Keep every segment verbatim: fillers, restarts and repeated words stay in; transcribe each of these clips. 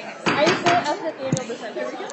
I used to ask Nathaniel this time. Here we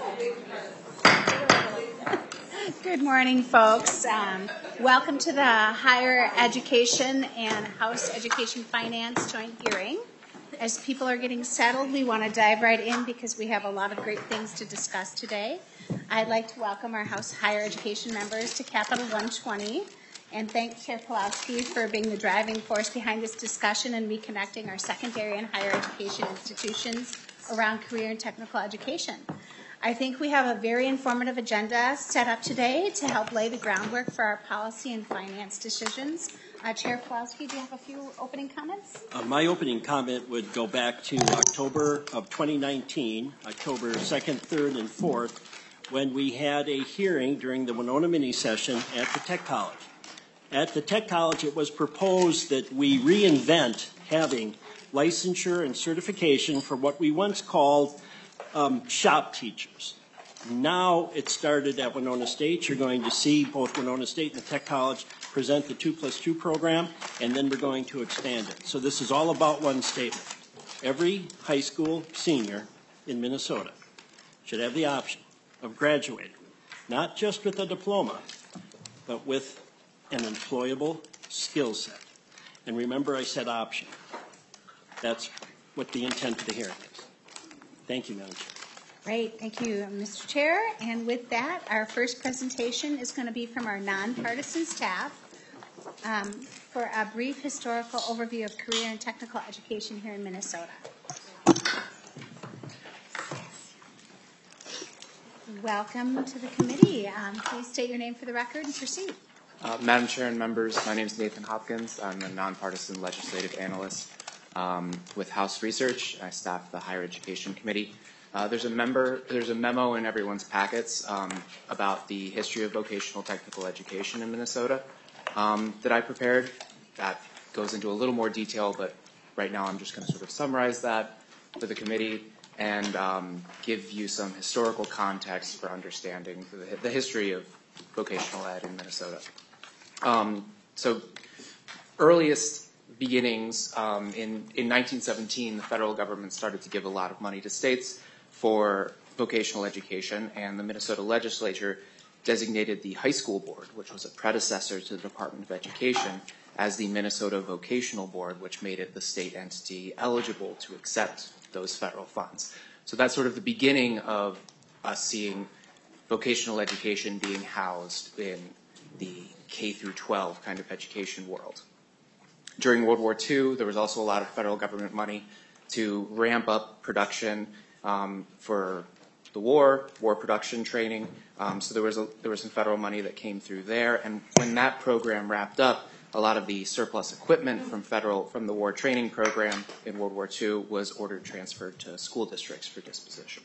go. Good morning, folks. Um, welcome to the Higher Education and House Education Finance joint hearing. As people are getting settled, we want to dive right in because we have a lot of great things to discuss today. I'd like to welcome our House Higher Education members to Capitol one twenty and thank Chair Pawlowski for being the driving force behind this discussion and reconnecting our secondary and higher education institutions around career and technical education. I think we have a very informative agenda set up today to help lay the groundwork for our policy and finance decisions. Uh, Chair Pawlowski, do you have a few opening comments? Uh, my opening comment would go back to October of twenty nineteen, October second, third, and fourth, when we had a hearing during the Winona mini session at the Tech College. At the Tech College, it was proposed that we reinvent having licensure and certification for what we once called um, shop teachers. Now it started at Winona State. You're going to see both Winona State and the Tech College present the two plus two program, and then we're going to expand it. So this is all about one statement. Every high school senior in Minnesota should have the option of graduating, not just with a diploma, but with an employable skill set. And remember, I said option. That's what the intent of the hearing is. Thank you, Madam Chair. Great, thank you, Mister Chair. And with that, our first presentation is going to be from our nonpartisan staff um, for a brief historical overview of career and technical education here in Minnesota. Welcome to the committee. Um, please state your name for the record and proceed. Uh, Madam Chair and members, my name is Nathan Hopkins. I'm a nonpartisan legislative analyst um, with House Research. I staff the Higher Education Committee. Uh, there's a member, there's a memo in everyone's packets um, about the history of vocational technical education in Minnesota um, that I prepared. That goes into a little more detail, but right now I'm just going to sort of summarize that for the committee and um, give you some historical context for understanding the, the history of vocational ed in Minnesota. Um, so earliest beginnings, um, in, in nineteen seventeen, the federal government started to give a lot of money to states for vocational education, and the Minnesota legislature designated the high school board, which was a predecessor to the Department of Education, as the Minnesota Vocational Board, which made it the state entity eligible to accept those federal funds. So that's sort of the beginning of us seeing vocational education being housed in the K through twelve kind of education world. During World War Two, there was also a lot of federal government money to ramp up production um, for the war, war production training. Um, so there was, a, there was some federal money that came through there. And when that program wrapped up, a lot of the surplus equipment from federal, from the war training program in World War Two was ordered transferred to school districts for disposition.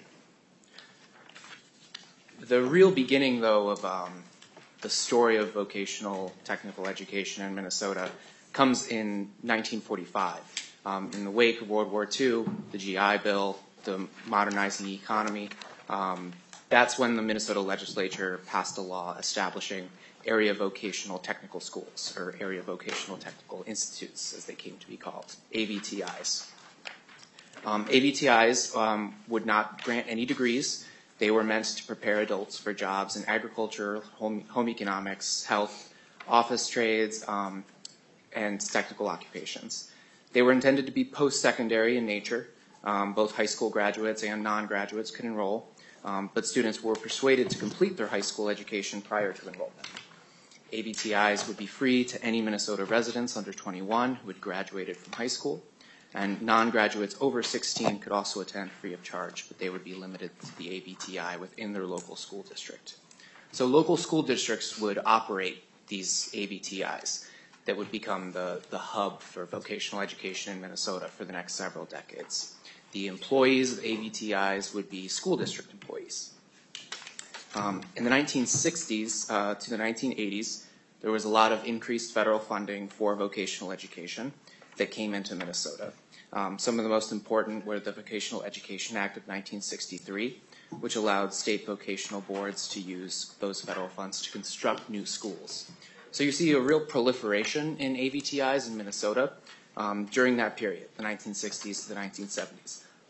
The real beginning, though, of um, the story of vocational technical education in Minnesota comes in nineteen forty-five. Um, in the wake of World War Two, the G I Bill, the modernizing economy, um, that's when the Minnesota legislature passed a law establishing area vocational technical schools, or area vocational technical institutes, as they came to be called, A V T Is. Um, A V T Is um, would not grant any degrees. They were meant to prepare adults for jobs in agriculture, home, home economics, health, office trades, um, and technical occupations. They were intended to be post-secondary in nature. Um, both high school graduates and non-graduates could enroll, um, but students were persuaded to complete their high school education prior to enrollment. A V T Is would be free to any Minnesota residents under twenty-one who had graduated from high school, and non-graduates over sixteen could also attend free of charge, but they would be limited to the A V T I within their local school district. So local school districts would operate these A V T Is that would become the, the hub for vocational education in Minnesota for the next several decades. The employees of A V T Is would be school district employees. Um, in the nineteen sixties uh, to the nineteen eighties, there was a lot of increased federal funding for vocational education that came into Minnesota. Um, some of the most important were the Vocational Education Act of nineteen sixty-three, which allowed state vocational boards to use those federal funds to construct new schools. So you see a real proliferation in A V T Is in Minnesota um, during that period, the nineteen sixties to the nineteen seventies.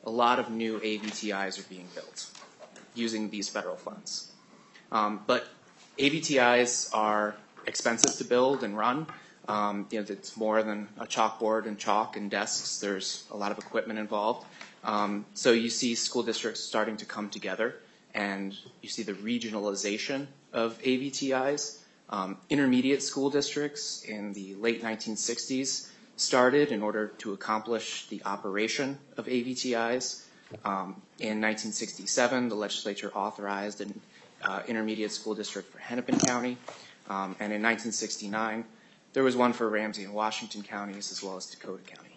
a lot of new A B T Is are being built using these federal funds. Um, but A B T Is are expensive to build and run. Um, you know, it's more than a chalkboard and chalk and desks. There's a lot of equipment involved. Um, so you see school districts starting to come together, and you see the regionalization of A B T Is. Um, intermediate school districts in the late nineteen sixties started in order to accomplish the operation of A B T Is. Um, in nineteen sixty-seven, the legislature authorized an uh, intermediate school district for Hennepin County. Um, and in nineteen sixty-nine, there was one for Ramsey and Washington counties, as well as Dakota County.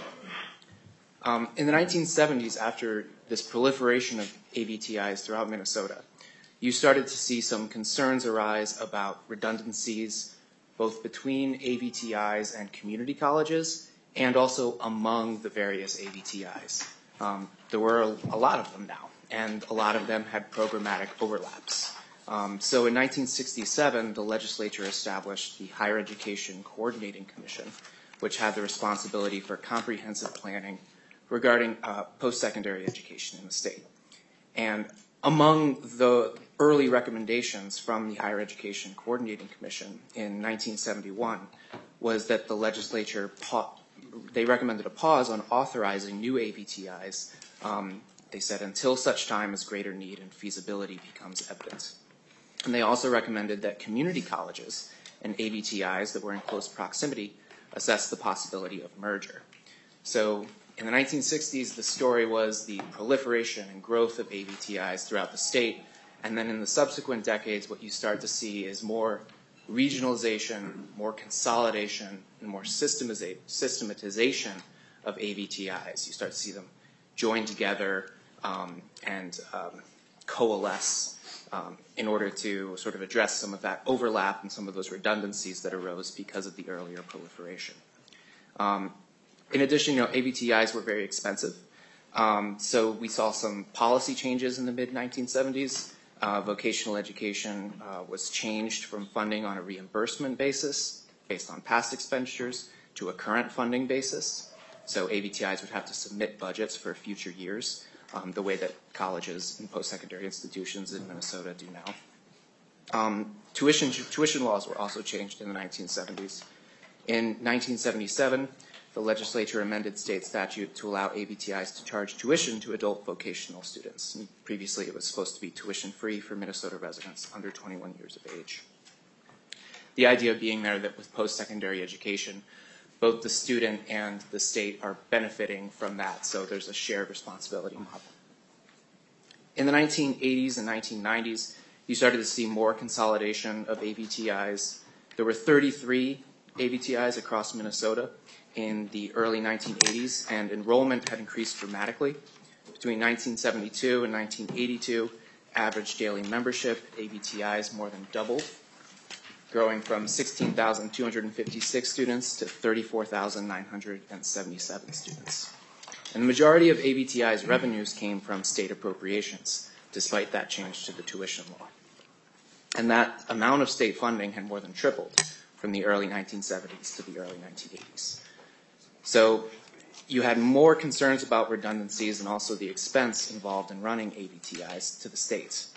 Um, in the nineteen seventies, after this proliferation of A B T Is throughout Minnesota, you started to see some concerns arise about redundancies, both between A B T Is and community colleges, and also among the various A B T Is. Um, there were a, a lot of them now, and a lot of them had programmatic overlaps. Um, so in nineteen sixty-seven, the legislature established the Higher Education Coordinating Commission, which had the responsibility for comprehensive planning regarding uh, post-secondary education in the state. And among the early recommendations from the Higher Education Coordinating Commission in nineteen seventy-one was that the legislature, pa- they recommended a pause on authorizing new A B T Is, um, they said, until such time as greater need and feasibility becomes evident. And they also recommended that community colleges and A B T Is that were in close proximity assess the possibility of merger. So in the nineteen sixties, the story was the proliferation and growth of A B T Is throughout the state. And then in the subsequent decades, what you start to see is more regionalization, more consolidation, and more systematiza- systematization of A B T Is. You start to see them join together um, and um, coalesce um, in order to sort of address some of that overlap and some of those redundancies that arose because of the earlier proliferation. Um, in addition, you know, A B T Is were very expensive. Um, so we saw some policy changes in the mid nineteen seventies. Uh, vocational education uh, was changed from funding on a reimbursement basis based on past expenditures to a current funding basis. So A B T Is would have to submit budgets for future years, um, the way that colleges and post-secondary institutions in Minnesota do now. Um, tuition, tuition laws were also changed in the nineteen seventies. In nineteen seventy-seven, the legislature amended state statute to allow A B T Is to charge tuition to adult vocational students. And previously, it was supposed to be tuition-free for Minnesota residents under twenty-one years of age. The idea being there that with post-secondary education, both the student and the state are benefiting from that, so there's a shared responsibility model. In the nineteen eighties and nineteen nineties, you started to see more consolidation of A B T Is. There were thirty-three A B T Is across Minnesota in the early nineteen eighties, and enrollment had increased dramatically. Between nineteen seventy-two and nineteen eighty-two, average daily membership at A B T Is more than doubled, growing from sixteen thousand two hundred fifty-six students to thirty-four thousand nine hundred seventy-seven students. And the majority of A B T Is revenues came from state appropriations, despite that change to the tuition law. And that amount of state funding had more than tripled from the early nineteen seventies to the early nineteen eighties. So you had more concerns about redundancies and also the expense involved in running A B T Is to the states.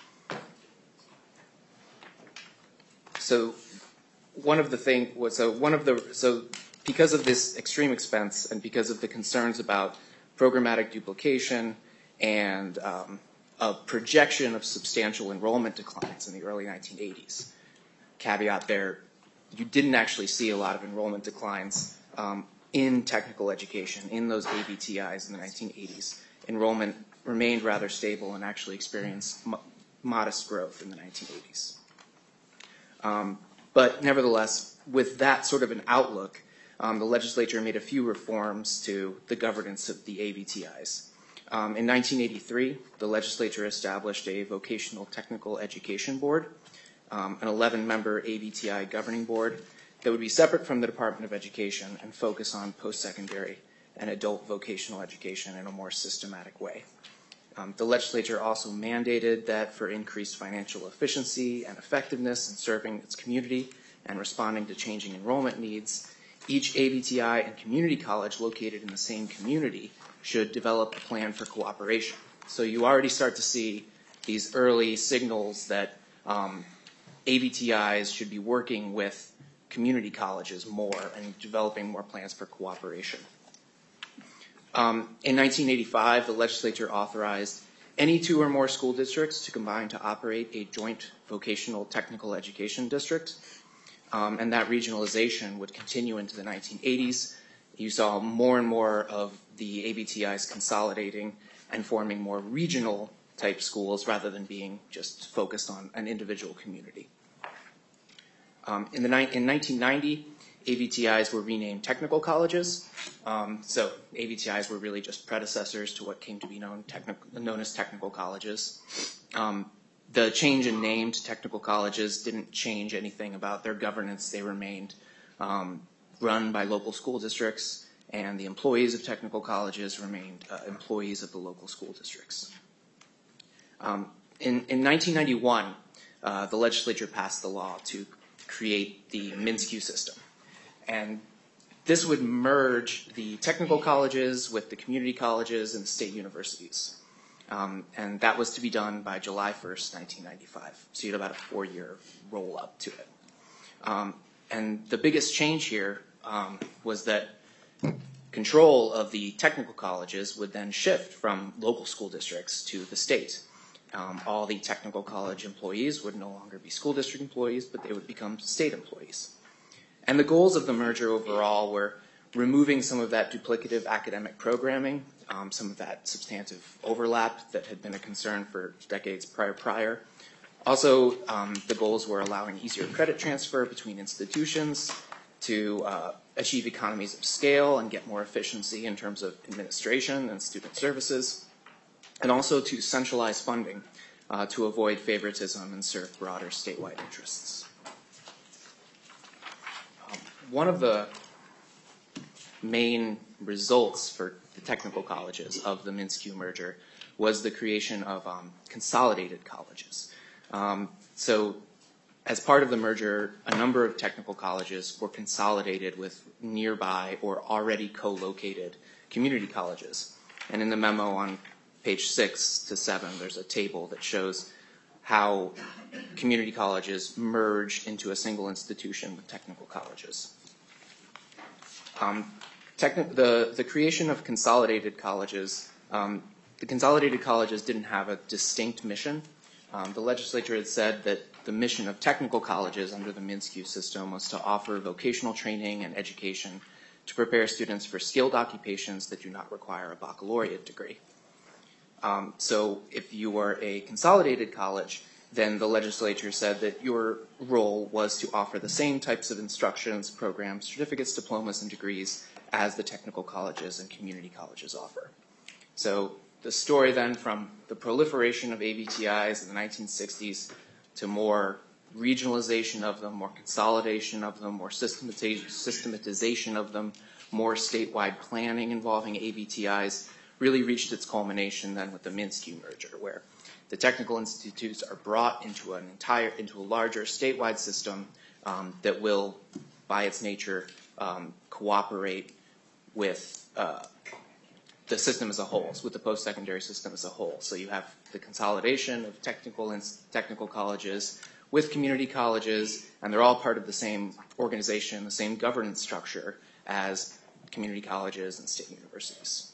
So one of the thing was so one of the so because of this extreme expense and because of the concerns about programmatic duplication and um, a projection of substantial enrollment declines in the early nineteen eighties. Caveat there, you didn't actually see a lot of enrollment declines um, in technical education, in those A B T Is in the nineteen eighties. Enrollment remained rather stable and actually experienced mo- modest growth in the nineteen eighties. Um, but nevertheless, with that sort of an outlook, um, the legislature made a few reforms to the governance of the A B T Is. Um, in nineteen eighty-three, the legislature established a vocational technical education board, um, an eleven-member A B T I governing board that would be separate from the Department of Education and focus on post-secondary and adult vocational education in a more systematic way. Um, the legislature also mandated that for increased financial efficiency and effectiveness in serving its community and responding to changing enrollment needs, each A B T I and community college located in the same community should develop a plan for cooperation. So you already start to see these early signals that um, A B T Is should be working with community colleges more and developing more plans for cooperation. Um, in nineteen eighty-five, the legislature authorized any two or more school districts to combine to operate a joint vocational technical education district. Um, and that regionalization would continue into the nineteen eighties. You saw more and more of the A B T Is consolidating and forming more regional type schools rather than being just focused on an individual community. Um, in, the ni- in nineteen ninety, A B T Is were renamed technical colleges. Um, so A B T Is were really just predecessors to what came to be known, techni- known as technical colleges. Um, the change in name to technical colleges didn't change anything about their governance. They remained um, run by local school districts, and the employees of technical colleges remained uh, employees of the local school districts. Um, in, in nineteen ninety-one, uh, the legislature passed the law to create the MnSCU system. And this would merge the technical colleges with the community colleges and the state universities. Um, and that was to be done by July first, nineteen ninety-five. So you had about a four-year roll-up to it. Um, and the biggest change here um, was that control of the technical colleges would then shift from local school districts to the state. Um, all the technical college employees would no longer be school district employees, but they would become state employees. And the goals of the merger overall were removing some of that duplicative academic programming, um, some of that substantive overlap that had been a concern for decades prior prior. Also, um, the goals were allowing easier credit transfer between institutions to uh, achieve economies of scale and get more efficiency in terms of administration and student services, and also to centralize funding uh, to avoid favoritism and serve broader statewide interests. Um, one of the main results for the technical colleges of the MnSCU merger was the creation of um, consolidated colleges. Um, so as part of the merger, a number of technical colleges were consolidated with nearby or already co-located community colleges. And in the memo on page six to seven, there's a table that shows how community colleges merged into a single institution with technical colleges. Um, techni- the, the creation of consolidated colleges, um, the consolidated colleges didn't have a distinct mission. Um, the legislature had said that the mission of technical colleges under the MnSCU system was to offer vocational training and education to prepare students for skilled occupations that do not require a baccalaureate degree. Um, so if you were a consolidated college, then the legislature said that your role was to offer the same types of instructions, programs, certificates, diplomas, and degrees as the technical colleges and community colleges offer. So the story then from the proliferation of A B T Is in the nineteen sixties to more regionalization of them, more consolidation of them, more systematization of them, more statewide planning involving A B T Is, really reached its culmination then with the MnSCU merger, where the technical institutes are brought into an entire, into a larger statewide system um, that will, by its nature, um, cooperate with uh, the system as a whole, so with the post-secondary system as a whole. So you have the consolidation of technical and technical colleges with community colleges, and they're all part of the same organization, the same governance structure as community colleges and state universities.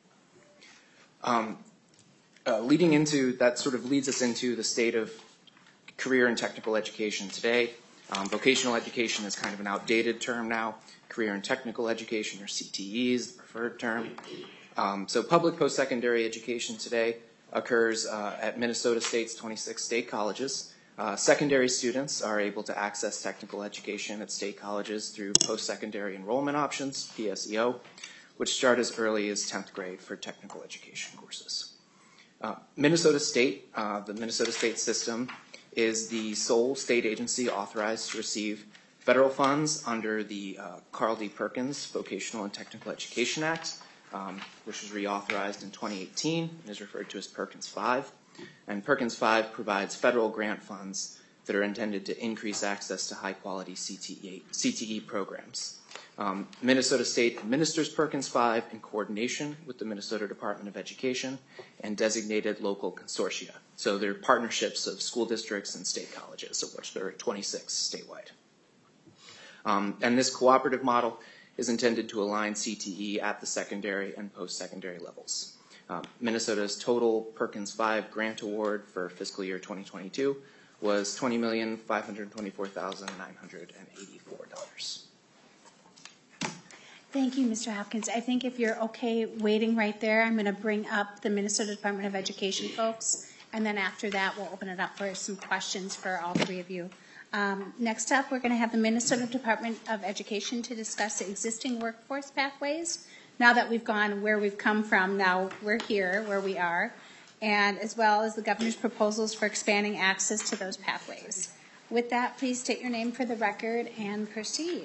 Um, uh, leading into, that sort of leads us into the state of career and technical education today. Um, vocational education is kind of an outdated term now. Career and technical education, or C T E, is the preferred term. Um, so public post-secondary education today occurs uh, at Minnesota State's twenty-six state colleges. Uh, secondary students are able to access technical education at state colleges through post-secondary enrollment options, P S E O, which start as early as tenth grade for technical education courses. Uh, Minnesota State, uh, the Minnesota State system, is the sole state agency authorized to receive federal funds under the uh, Carl D. Perkins Vocational and Technical Education Act, um, which was reauthorized in twenty eighteen and is referred to as Perkins five. And Perkins five provides federal grant funds that are intended to increase access to high-quality C T E, C T E programs. Um, Minnesota State administers Perkins five in coordination with the Minnesota Department of Education and designated local consortia. So they're partnerships of school districts and state colleges, of which there are twenty-six statewide. Um, and this cooperative model is intended to align C T E at the secondary and post-secondary levels. Um, Minnesota's total Perkins five grant award for fiscal year twenty twenty-two was twenty million five hundred twenty-four thousand nine hundred eighty-four dollars. Thank you, Mister Hopkins. I think if you're okay waiting right there, I'm going to bring up the Minnesota Department of Education folks, and then after that, we'll open it up for some questions for all three of you. Um, next up, we're going to have the Minnesota Department of Education to discuss the existing workforce pathways. Now that we've gone where we've come from, now we're here where we are, and as well as the governor's proposals for expanding access to those pathways. With that, please state your name for the record and proceed.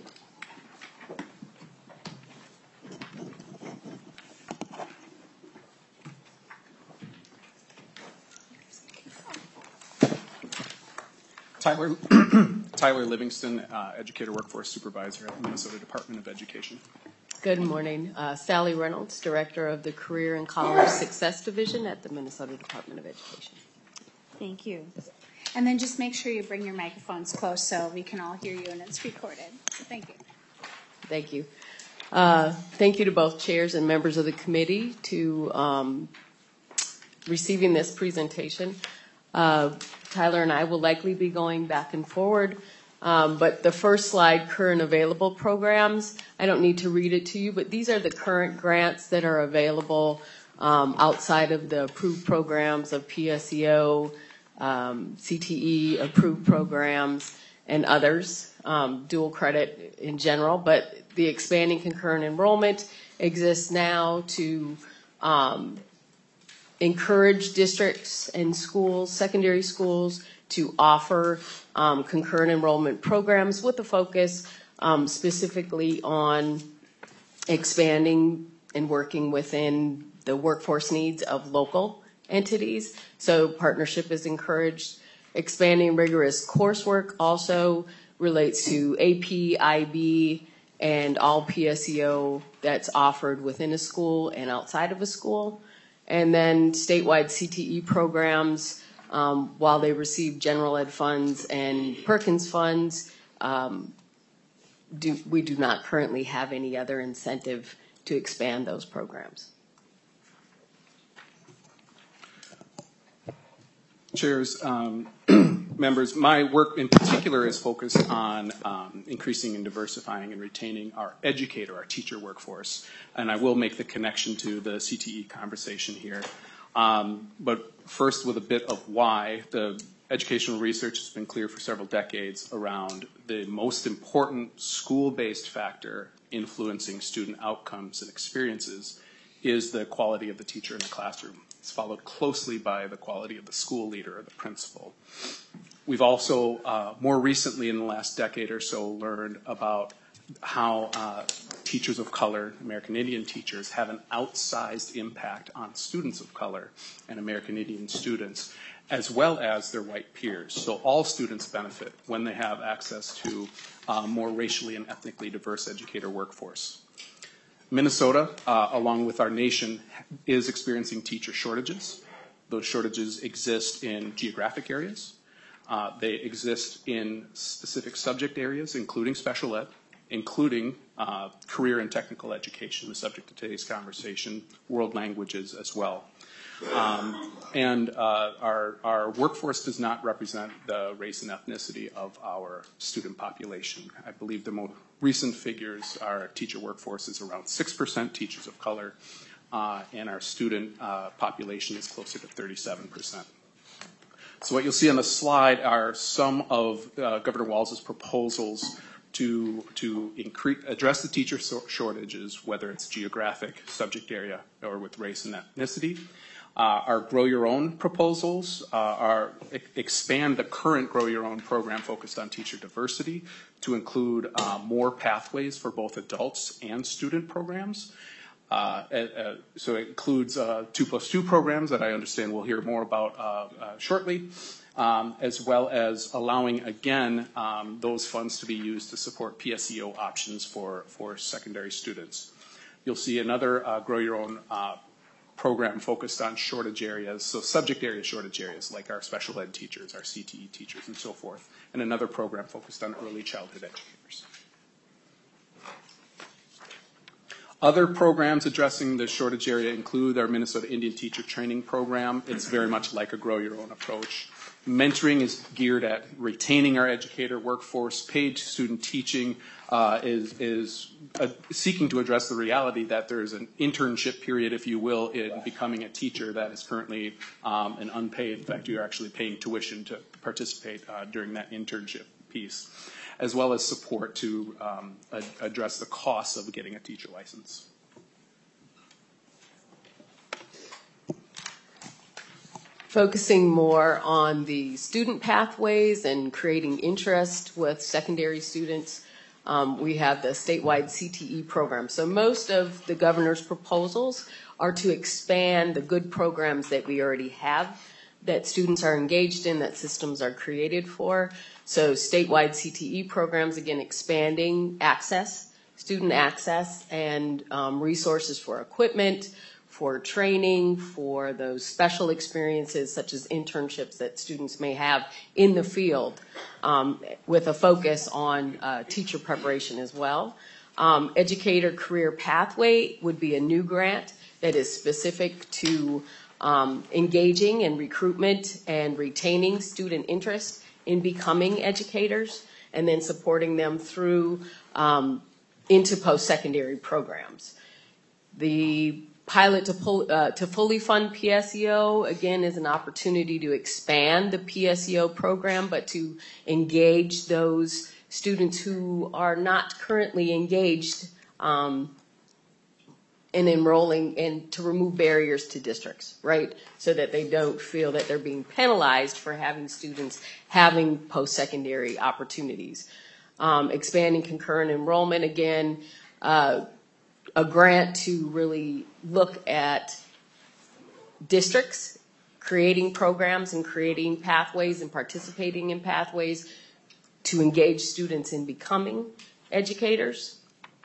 Tyler, Tyler Livingston, uh, Educator Workforce Supervisor at the Minnesota Department of Education. Good morning. Uh, Sally Reynolds, Director of the Career and College Success Division at the Minnesota Department of Education. Thank you. And then just make sure you bring your microphones close so we can all hear you and it's recorded. Thank you. Thank you. Uh, thank you to both chairs and members of the committee to um, receiving this presentation. Uh, Tyler and I will likely be going back and forward, um, but the first slide, current available programs, I don't need to read it to you, but these are the current grants that are available um, outside of the approved programs of P S E O, um, C T E approved programs, and others, um, dual credit in general, but the expanding concurrent enrollment exists now to um, encourage districts and schools, secondary schools, to offer um, concurrent enrollment programs with a focus um, specifically on expanding and working within the workforce needs of local entities. So partnership is encouraged. Expanding rigorous coursework also relates to A P, I B, and all P S E O that's offered within a school and outside of a school. And then statewide C T E programs, um, while they receive general ed funds and Perkins funds, um, do, we do not currently have any other incentive to expand those programs. Chairs, um, members, my work in particular is focused on um, increasing and diversifying and retaining our educator, our teacher workforce. And I will make the connection to the C T E conversation here. Um, but first with a bit of why. The educational research has been clear for several decades around the most important school-based factor influencing student outcomes and experiences is the quality of the teacher in the classroom. It's followed closely by the quality of the school leader or the principal. We've also, uh, more recently in the last decade or so, learned about how uh, teachers of color, American Indian teachers, have an outsized impact on students of color and American Indian students, as well as their white peers. So all students benefit when they have access to a more racially and ethnically diverse educator workforce. Minnesota, uh, along with our nation, is experiencing teacher shortages. Those shortages exist in geographic areas. Uh, they exist in specific subject areas, including special ed, including uh, career and technical education, the subject of today's conversation, world languages as well. Um, and uh, our, our workforce does not represent the race and ethnicity of our student population. I believe the most recent figures, our teacher workforce is around six percent teachers of color, uh, and our student uh, population is closer to thirty-seven percent. So what you'll see on the slide are some of uh, Governor Walz's proposals to, to increase, address the teacher shortages, whether it's geographic, subject area, or with race and ethnicity. Uh, our Grow Your Own proposals uh, are e- expand the current Grow Your Own program focused on teacher diversity to include uh, more pathways for both adults and student programs. Uh, uh, so it includes uh, two plus two programs that I understand we'll hear more about uh, uh, shortly, um, as well as allowing, again, um, those funds to be used to support P S E O options for, for secondary students. You'll see another uh, Grow Your Own uh, program focused on shortage areas, so subject area shortage areas like our special ed teachers, our C T E teachers, and so forth, and another program focused on early childhood educators. Other programs addressing the shortage area include our Minnesota Indian Teacher Training Program. It's very much like a Grow Your Own approach. Mentoring is geared at retaining our educator workforce. Paid student teaching uh, is, is uh, seeking to address the reality that there is an internship period, if you will, in becoming a teacher that is currently um, an unpaid. In fact, you're actually paying tuition to participate uh, during that internship piece, as well as support to um, ad- address the costs of getting a teacher license. Focusing more on the student pathways and creating interest with secondary students, um, we have the statewide C T E program. So most of the governor's proposals are to expand the good programs that we already have, that students are engaged in, that systems are created for. So statewide C T E programs, again, expanding access, student access, and um, resources for equipment, for training, for those special experiences such as internships that students may have in the field, um, with a focus on uh, teacher preparation as well. Um, Educator Career Pathway would be a new grant that is specific to um, engaging in recruitment and retaining student interest in becoming educators, and then supporting them through um, into post-secondary programs. The pilot to, pull, uh, to fully fund P S E O, again, is an opportunity to expand the P S E O program, but to engage those students who are not currently engaged um, in enrolling, and to remove barriers to districts, right? So that they don't feel that they're being penalized for having students having post-secondary opportunities. Um, expanding concurrent enrollment, again, uh, a grant to really look at districts creating programs and creating pathways and participating in pathways to engage students in becoming educators.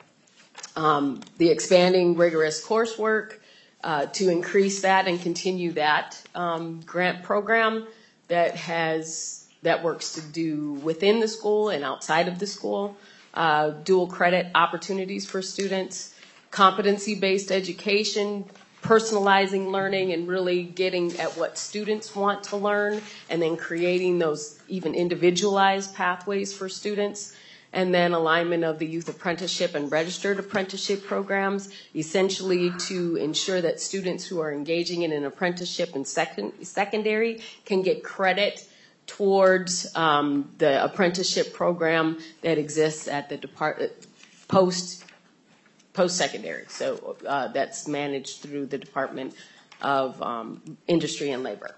Um, the expanding rigorous coursework uh, to increase that and continue that um, grant program that has that works to do within the school and outside of the school. Uh, dual credit opportunities for students, competency-based education, personalizing learning, and really getting at what students want to learn, and then creating those even individualized pathways for students. And then alignment of the youth apprenticeship and registered apprenticeship programs, essentially to ensure that students who are engaging in an apprenticeship in second, secondary can get credit towards um, the apprenticeship program that exists at the depart post post-secondary. So uh, that's managed through the Department of um, Industry and Labor.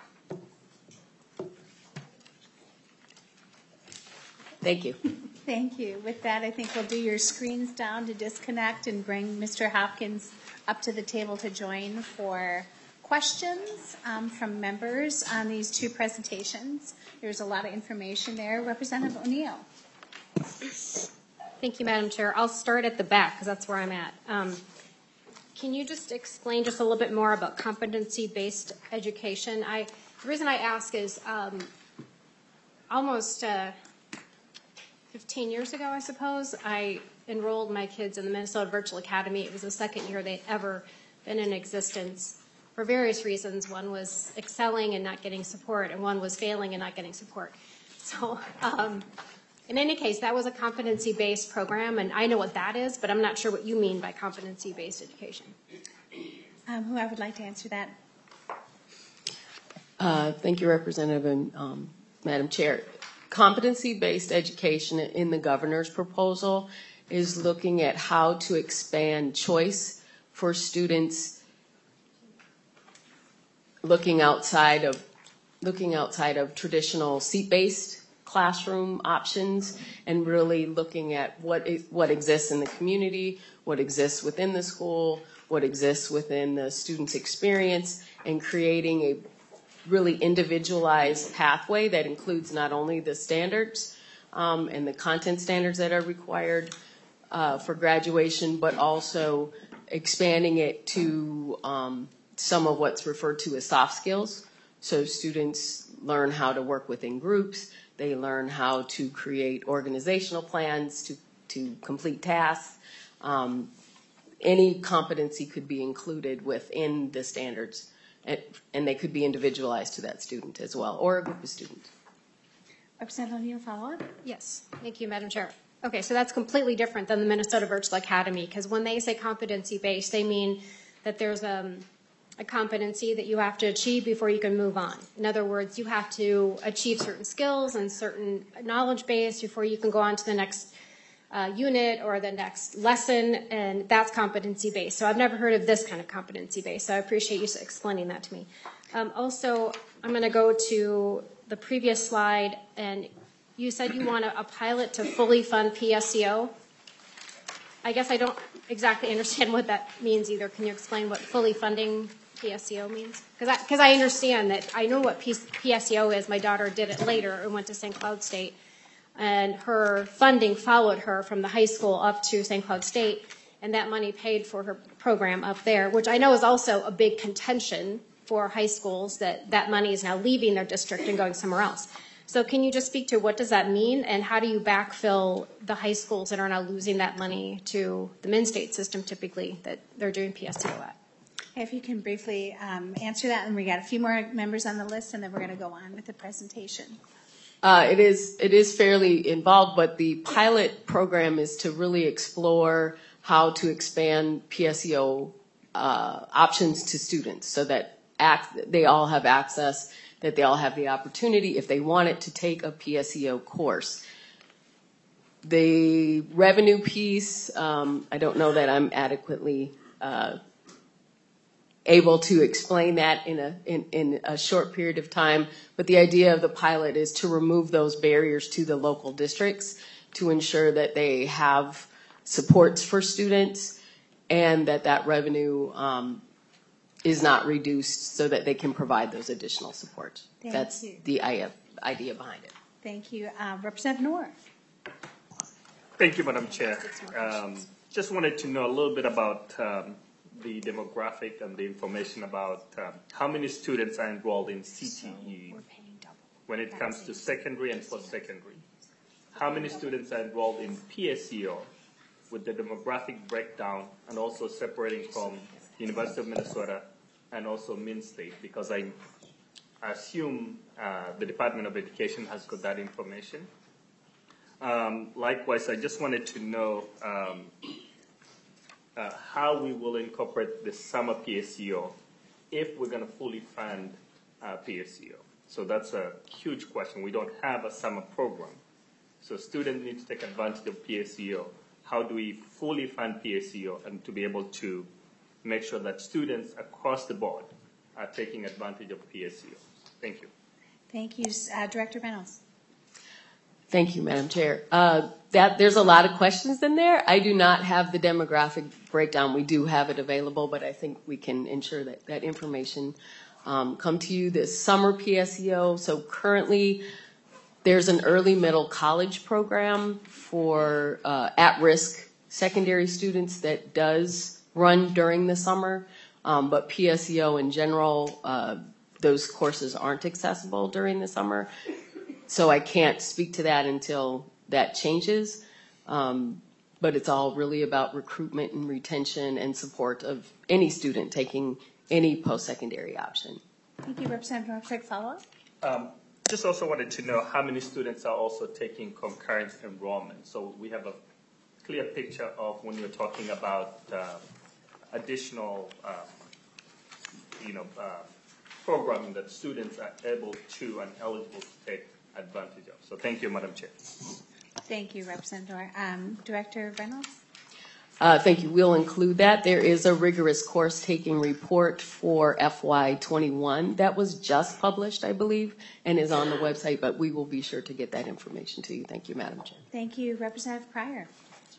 Thank you. Thank you. With that, I think we'll do your screens down to disconnect and bring Mister Hopkins up to the table to join for questions um, from members on these two presentations. There's a lot of information there. Representative O'Neill. Thank you, Madam Chair. I'll start at the back because that's where I'm at. Um, can you just explain just a little bit more about competency-based education? I, the reason I ask is um, almost uh, fifteen years ago, I suppose, I enrolled my kids in the Minnesota Virtual Academy. It was the second year they'd ever been in existence for various reasons. One was excelling and not getting support, and one was failing and not getting support. So um, in any case, that was a competency-based program, and I know what that is, but I'm not sure what you mean by competency-based education. Um, who I would like to answer that? Uh, thank you, Representative and um, Madam Chair. Competency-based education in the governor's proposal is looking at how to expand choice for students looking outside of looking outside of traditional seat-based classroom options and really looking at what is, what exists in the community, what exists within the school, what exists within the student's experience, and creating a really individualized pathway that includes not only the standards um, and the content standards that are required uh, for graduation, but also expanding it to um, some of what's referred to as soft skills. So students learn how to work within groups. They learn how to create organizational plans to, to complete tasks. Um, any competency could be included within the standards, and, and they could be individualized to that student as well, or a group of students. Representative O'Neill, follow up? Yes, thank you, Madam Chair. Okay, so that's completely different than the Minnesota Virtual Academy, because when they say competency-based, they mean that there's um, a competency that you have to achieve before you can move on. In other words, you have to achieve certain skills and certain knowledge base before you can go on to the next uh, unit or the next lesson, and that's competency-based. So I've never heard of this kind of competency-based, so I appreciate you explaining that to me. Um, also, I'm going to go to the previous slide, and you said you want a, a pilot to fully fund P S E O. I guess I don't exactly understand what that means either. Can you explain what fully funding P S E O means? Because I, because I understand that, I know what P S E O is. My daughter did it later and went to Saint Cloud State, and her funding followed her from the high school up to Saint Cloud State, and that money paid for her program up there, which I know is also a big contention for high schools, that that money is now leaving their district and going somewhere else. So can you just speak to what does that mean, and how do you backfill the high schools that are now losing that money to the Min-State system typically that they're doing P S E O at? If you can briefly um, answer that, and we got a few more members on the list, and then we're going to go on with the presentation. Uh, it is it is fairly involved, but the pilot program is to really explore how to expand P S E O uh, options to students so that act, they all have access, that they all have the opportunity, if they want it, to take a P S E O course. The revenue piece, um, I don't know that I'm adequately uh, able to explain that in a in, in a short period of time, but the idea of the pilot is to remove those barriers to the local districts to ensure that they have supports for students and that that revenue um, is not reduced so that they can provide those additional supports. Thank That's you. the idea behind it. Thank you. Uh, Representative Noor. Thank you, Madam Chair. Um, just wanted to know a little bit about um, the demographic and the information about um, how many students are enrolled in C T E when it comes to secondary and post-secondary. How many students are enrolled in P S E O with the demographic breakdown, and also separating from University of Minnesota and also Min-State, because I assume uh, the Department of Education has got that information. Um, likewise, I just wanted to know um, uh, how we will incorporate the summer P S E O if we're going to fully fund uh, P S E O. So that's a huge question. We don't have a summer program. So students need to take advantage of P S E O. How do we fully fund P S E O and to be able to make sure that students across the board are taking advantage of P S E O? Thank you. Thank you. Uh, Director Reynolds. Thank you, Madam Chair. Uh, that there's a lot of questions in there. I do not have the demographic breakdown. We do have it available, but I think we can ensure that that information um, come to you. This summer P S E O. So currently, there's an early middle college program for uh, at-risk secondary students that does run during the summer, um, but P S E O in general, uh, those courses aren't accessible during the summer. So I can't speak to that until that changes. Um, but it's all really about recruitment and retention and support of any student taking any post-secondary option. Thank you, Representative North. Quick follow-up. Um, just also wanted to know how many students are also taking concurrent enrollment. So we have a clear picture of when you're talking about uh, additional, um, you know, uh, programming that students are able to and eligible to take advantage of. So thank you, Madam Chair. Thank you, Representative Noor. Um, Director Reynolds. Uh, thank you. We'll include that. There is a rigorous course taking report for F Y twenty-one that was just published, I believe, and is on the website, but we will be sure to get that information to you. Thank you, Madam Chair. Thank you, Representative Pryor.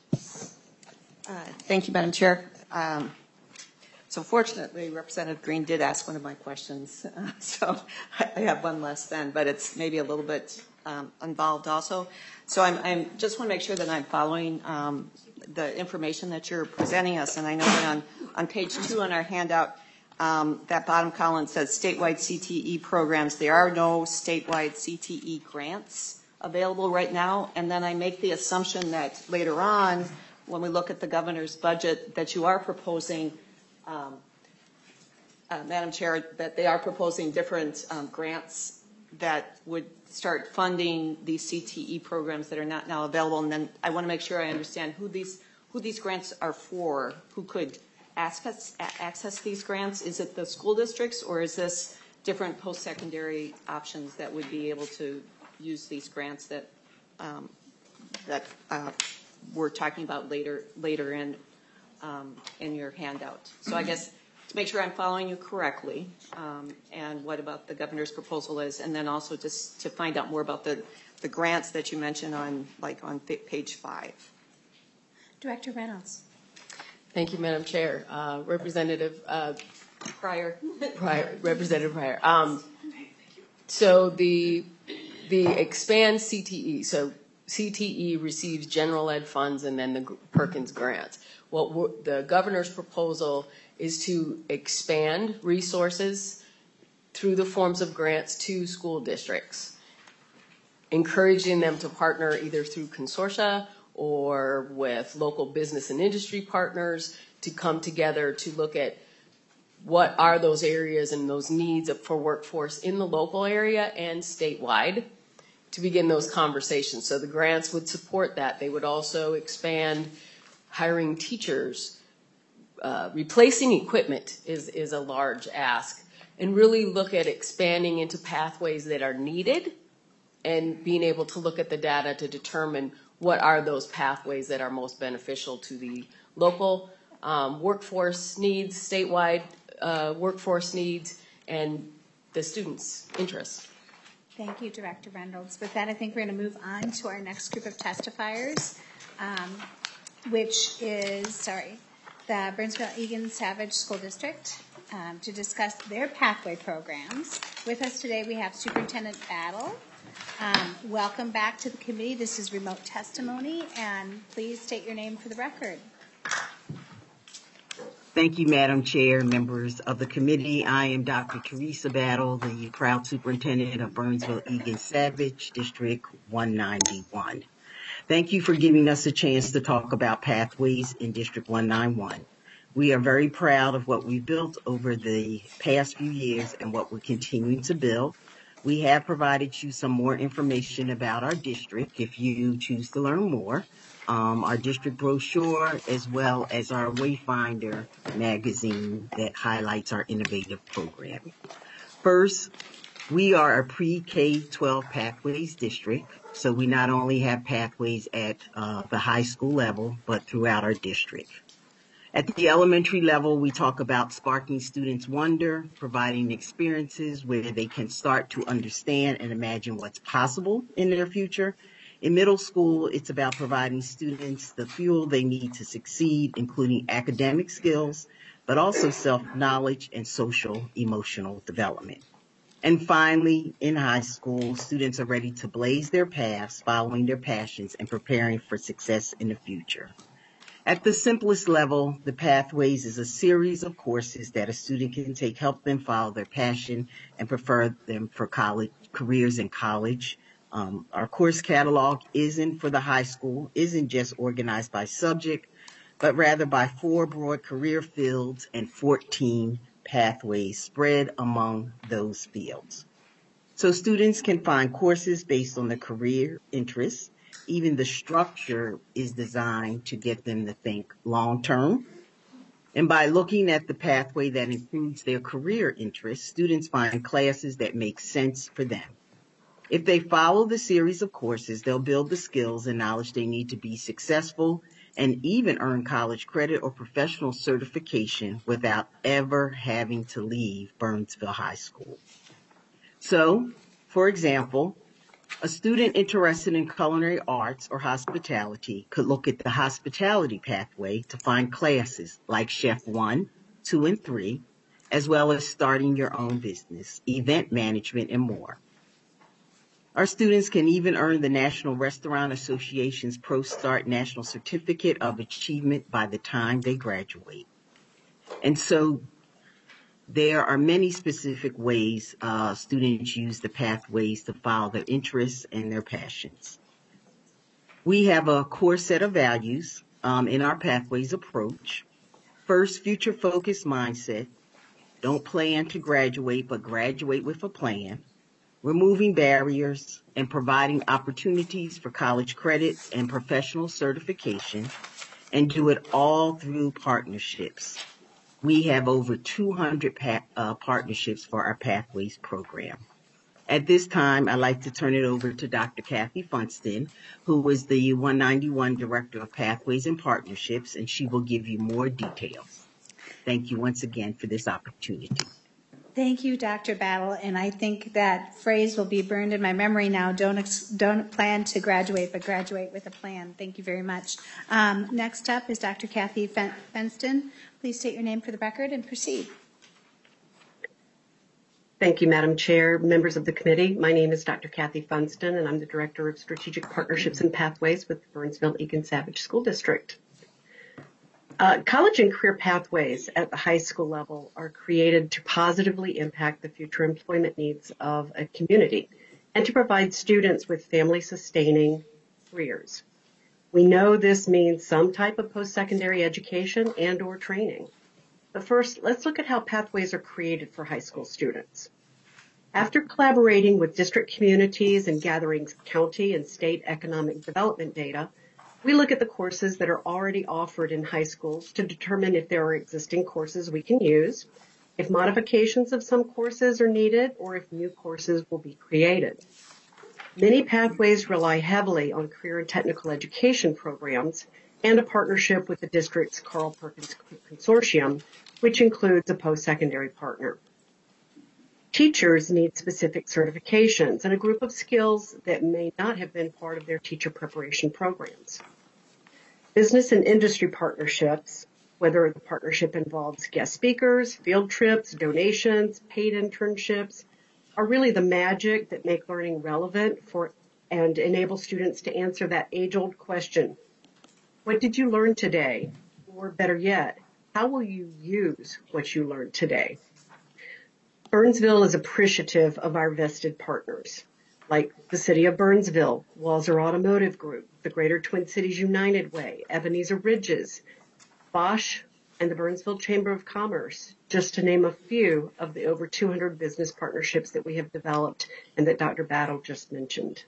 Uh, Thank you, Madam Chair. Um, So fortunately, Representative Green did ask one of my questions, uh, so I I have one less then, but it's maybe a little bit um, involved also. So I'm, I'm just want to make sure that I'm following um, the information that you're presenting us, and I know that on, on page two on our handout, um, that bottom column says statewide C T E programs. There are no statewide C T E grants available right now, and then I make the assumption that later on, when we look at the governor's budget, that you are proposing Um, uh, Madam Chair, that they are proposing different um, grants that would start funding these C T E programs that are not now available. And then I want to make sure I understand who these who these grants are for, who could access, access these grants. Is it the school districts, or is this different post-secondary options that would be able to use these grants that um, that uh, we're talking about later later in Um, in your handout? So I guess to make sure I'm following you correctly, um, and what about the governor's proposal is, and then also just to find out more about the, the grants that you mentioned on, like on page five. Director Reynolds. Thank you, Madam Chair. Uh, Representative uh, Pryor. Pryor, Representative Pryor. Um, so the the expand C T E. So C T E receives general ed funds and then the Perkins grants. What we're, the governor's proposal is to expand resources through the forms of grants to school districts, encouraging them to partner either through consortia or with local business and industry partners to come together to look at what are those areas and those needs for workforce in the local area and statewide to begin those conversations. So the grants would support that. They would also expand hiring teachers. Uh, replacing equipment is, is a large ask, and really look at expanding into pathways that are needed and being able to look at the data to determine what are those pathways that are most beneficial to the local um, workforce needs, statewide uh, workforce needs, and the students' interests. Thank you, Director Reynolds. With that, I think we're going to move on to our next group of testifiers, um, which is, sorry, the Burnsville-Egan Savage School District, um, to discuss their pathway programs. With us today, we have Superintendent Battle. Um, welcome back to the committee. This is remote testimony, and please state your name for the record. Thank you, Madam Chair, members of the committee. I am Doctor Teresa Battle, the proud superintendent of Burnsville-Egan Savage, District one ninety-one. Thank you for giving us a chance to talk about pathways in District one ninety-one. We are very proud of what we've built over the past few years and what we're continuing to build. We have provided you some more information about our district if you choose to learn more. Um, our district brochure, as well as our Wayfinder magazine that highlights our innovative programming. First, we are a pre-K twelve pathways district, so we not only have pathways at uh, the high school level, but throughout our district. At the elementary level, we talk about sparking students' wonder, providing experiences where they can start to understand and imagine what's possible in their future. In middle school, it's about providing students the fuel they need to succeed, including academic skills, but also self-knowledge and social emotional development. And finally, in high school, students are ready to blaze their paths, following their passions and preparing for success in the future. At the simplest level, the Pathways is a series of courses that a student can take, help them follow their passion and prepare them for college careers in college. Um, our course catalog isn't for the high school, isn't just organized by subject, but rather by four broad career fields and fourteen pathways spread among those fields. So students can find courses based on their career interests. Even the structure is designed to get them to think long term. And by looking at the pathway that includes their career interests, students find classes that make sense for them. If they follow the series of courses, they'll build the skills and knowledge they need to be successful and even earn college credit or professional certification without ever having to leave Burnsville High School. So, for example, a student interested in culinary arts or hospitality could look at the hospitality pathway to find classes like Chef one, two, and three, as well as starting your own business, event management, and more. Our students can even earn the National Restaurant Association's ProStart National Certificate of Achievement by the time they graduate. And so there are many specific ways uh, students use the pathways to follow their interests and their passions. We have a core set of values um, in our pathways approach. First, future-focused mindset. Don't plan to graduate, but graduate with a plan. Removing barriers and providing opportunities for college credit and professional certification, and do it all through partnerships. We have over two hundred pa- uh, partnerships for our Pathways program. At this time, I'd like to turn it over to Doctor Kathy Funston, who is the one ninety-one Director of Pathways and Partnerships, and she will give you more details. Thank you once again for this opportunity. Thank you, Doctor Battle, and I think that phrase will be burned in my memory now. Don't ex- don't plan to graduate, but graduate with a plan. Thank you very much. Um, next up is Doctor Kathy Fen- Funston. Please state your name for the record and proceed. Thank you, Madam Chair, members of the committee. My name is Doctor Kathy Funston, and I'm the Director of Strategic Partnerships and Pathways with Burnsville-Egan Savage School District. Uh, college and career pathways at the high school level are created to positively impact the future employment needs of a community and to provide students with family-sustaining careers. We know this means some type of post-secondary education and or training. But first, let's look at how pathways are created for high school students. After collaborating with district communities and gathering county and state economic development data, we look at the courses that are already offered in high schools to determine if there are existing courses we can use, if modifications of some courses are needed, or if new courses will be created. Many pathways rely heavily on career and technical education programs and a partnership with the district's Carl Perkins Consortium, which includes a post-secondary partner. Teachers need specific certifications and a group of skills that may not have been part of their teacher preparation programs. Business and industry partnerships, whether the partnership involves guest speakers, field trips, donations, paid internships, are really the magic that make learning relevant for and enable students to answer that age-old question, what did you learn today? Or better yet, how will you use what you learned today? Burnsville is appreciative of our vested partners, like the City of Burnsville, Walser Automotive Group, the Greater Twin Cities United Way, Ebenezer Ridges, Bosch, and the Burnsville Chamber of Commerce, just to name a few of the over two hundred business partnerships that we have developed and that Doctor Battle just mentioned.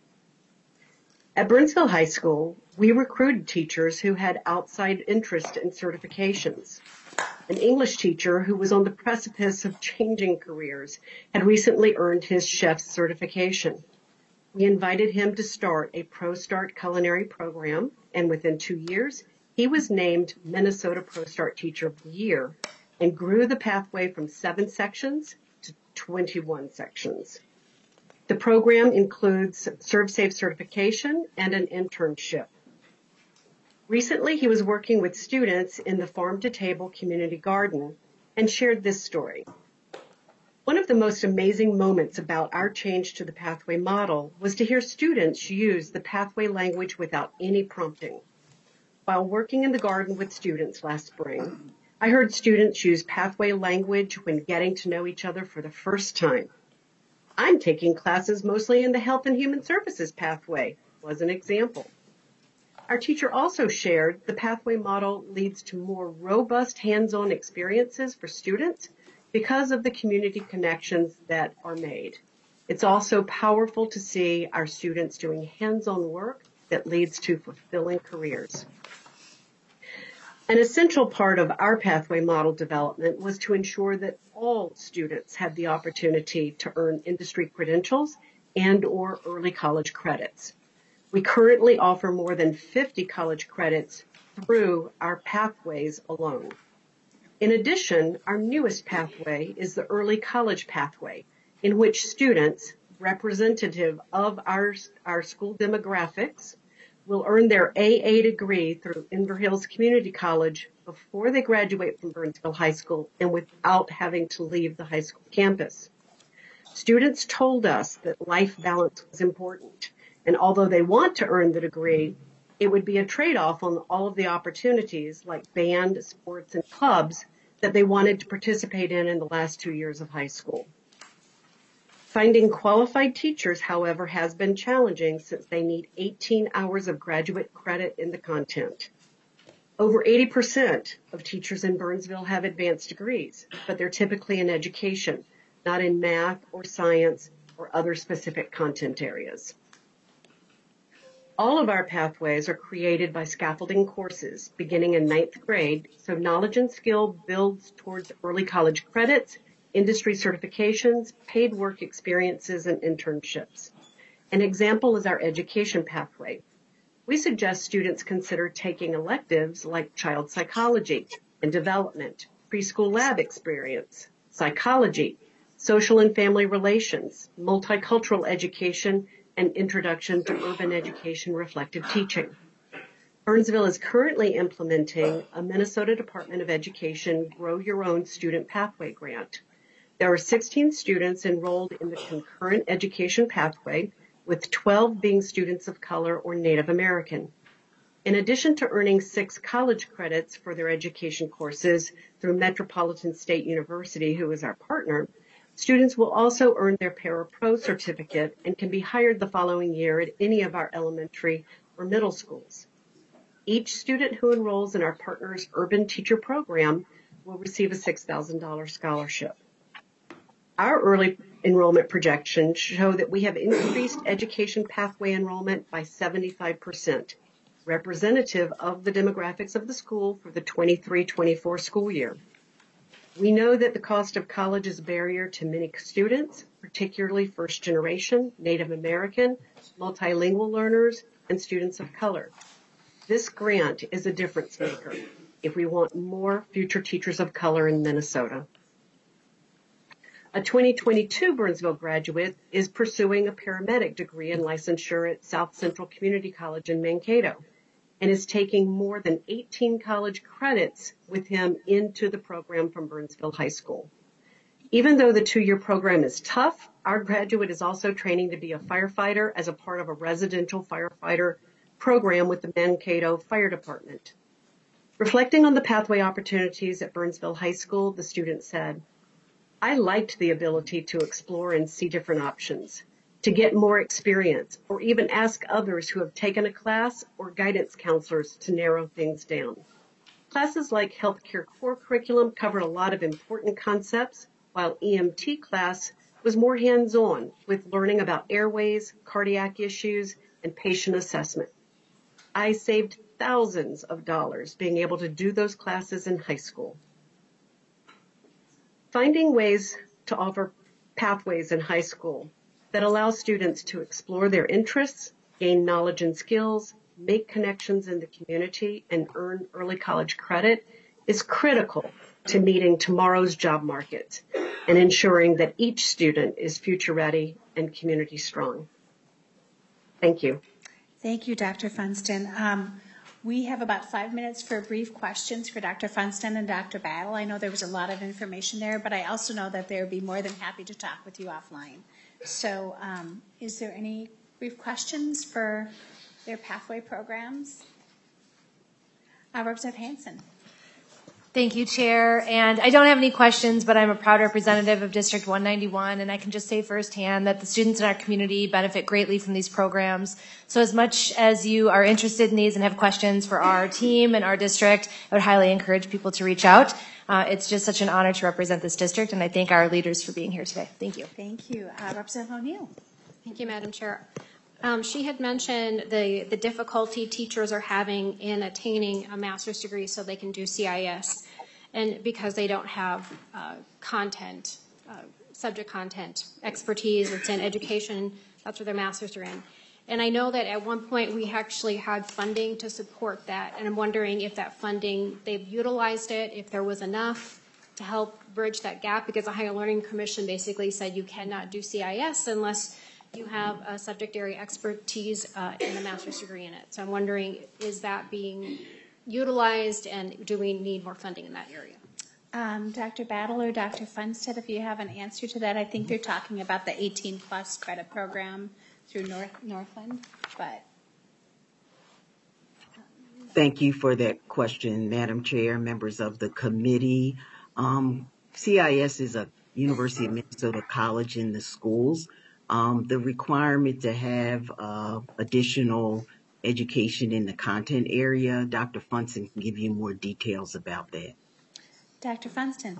At Burnsville High School, we recruited teachers who had outside interest in certifications. An English teacher who was on the precipice of changing careers had recently earned his chef's certification. We invited him to start a ProStart culinary program, and within two years, he was named Minnesota ProStart Teacher of the Year and grew the pathway from seven sections to twenty-one sections. The program includes ServSafe certification and an internship. Recently, he was working with students in the Farm to Table Community Garden and shared this story. One of the most amazing moments about our change to the pathway model was to hear students use the pathway language without any prompting. While working in the garden with students last spring, I heard students use pathway language when getting to know each other for the first time. I'm taking classes mostly in the Health and Human Services pathway, was an example. Our teacher also shared the pathway model leads to more robust hands-on experiences for students because of the community connections that are made. It's also powerful to see our students doing hands-on work that leads to fulfilling careers. An essential part of our pathway model development was to ensure that all students had the opportunity to earn industry credentials and or early college credits. We currently offer more than fifty college credits through our pathways alone. In addition, our newest pathway is the early college pathway, in which students representative of our, our school demographics will earn their A A degree through Inver Hills Community College before they graduate from Burnsville High School and without having to leave the high school campus. Students told us that life balance was important, and although they want to earn the degree, it would be a trade-off on all of the opportunities like band, sports, and clubs that they wanted to participate in in the last two years of high school. Finding qualified teachers, however, has been challenging since they need eighteen hours of graduate credit in the content. Over eighty percent of teachers in Burnsville have advanced degrees, but they're typically in education, not in math or science or other specific content areas. All of our pathways are created by scaffolding courses beginning in ninth grade, so knowledge and skill builds towards early college credits, industry certifications, paid work experiences, and internships. An example is our education pathway. We suggest students consider taking electives like child psychology and development, preschool lab experience, psychology, social and family relations, multicultural education, and introduction to urban education reflective teaching. Burnsville is currently implementing a Minnesota Department of Education Grow Your Own Student Pathway grant. There are sixteen students enrolled in the concurrent education pathway, with twelve being students of color or Native American. In addition to earning six college credits for their education courses through Metropolitan State University, who is our partner, students will also earn their Para-Pro certificate and can be hired the following year at any of our elementary or middle schools. Each student who enrolls in our partner's Urban Teacher Program will receive a six thousand dollars scholarship. Our early enrollment projections show that we have increased education pathway enrollment by seventy-five percent, representative of the demographics of the school for the twenty-three twenty-four school year. We know that the cost of college is a barrier to many students, particularly first generation, Native American, multilingual learners, and students of color. This grant is a difference maker if we want more future teachers of color in Minnesota. A twenty twenty-two Burnsville graduate is pursuing a paramedic degree in licensure at South Central Community College in Mankato and is taking more than eighteen college credits with him into the program from Burnsville High School. Even though the two-year program is tough, our graduate is also training to be a firefighter as a part of a residential firefighter program with the Mankato Fire Department. Reflecting on the pathway opportunities at Burnsville High School, the student said, "I liked the ability to explore and see different options, to get more experience, or even ask others who have taken a class or guidance counselors to narrow things down. Classes like Healthcare Core Curriculum covered a lot of important concepts, while E M T class was more hands-on with learning about airways, cardiac issues, and patient assessment. I saved thousands of dollars being able to do those classes in high school." Finding ways to offer pathways in high school that allow students to explore their interests, gain knowledge and skills, make connections in the community, and earn early college credit is critical to meeting tomorrow's job market and ensuring that each student is future ready and community strong. Thank you. Thank you, Doctor Funston. Um, We have about five minutes for brief questions for Doctor Funston and Doctor Battle. I know there was a lot of information there, but I also know that they would be more than happy to talk with you offline. So um, is there any brief questions for their pathway programs? Uh, Representative Hansen. Thank you, Chair. And I don't have any questions, but I'm a proud representative of District one ninety-one, and I can just say firsthand that the students in our community benefit greatly from these programs. So as much as you are interested in these and have questions for our team and our district, I would highly encourage people to reach out. Uh, it's just such an honor to represent this district, and I thank our leaders for being here today. Thank you. Thank you. Uh, Representative O'Neill. Thank you, Madam Chair. Um, she had mentioned the, the difficulty teachers are having in attaining a master's degree so they can do C I S, and because they don't have uh, content, uh, subject content expertise. It's in education. That's where their masters are in. And I know that at one point we actually had funding to support that, and I'm wondering if that funding, they've utilized it, if there was enough to help bridge that gap, because the Higher Learning Commission basically said you cannot do C I S unless you have a subject area expertise uh, and a master's degree in it. So I'm wondering, is that being utilized, and do we need more funding in that area? Um, Doctor Battle or Doctor Funstead, if you have an answer to that, I think they're talking about the eighteen plus credit program through North Northland, but. Thank you for that question, Madam Chair, members of the committee. Um, C I S is a University of Minnesota college in the schools. Um, the requirement to have uh, additional education in the content area, Doctor Funston can give you more details about that. Doctor Funston.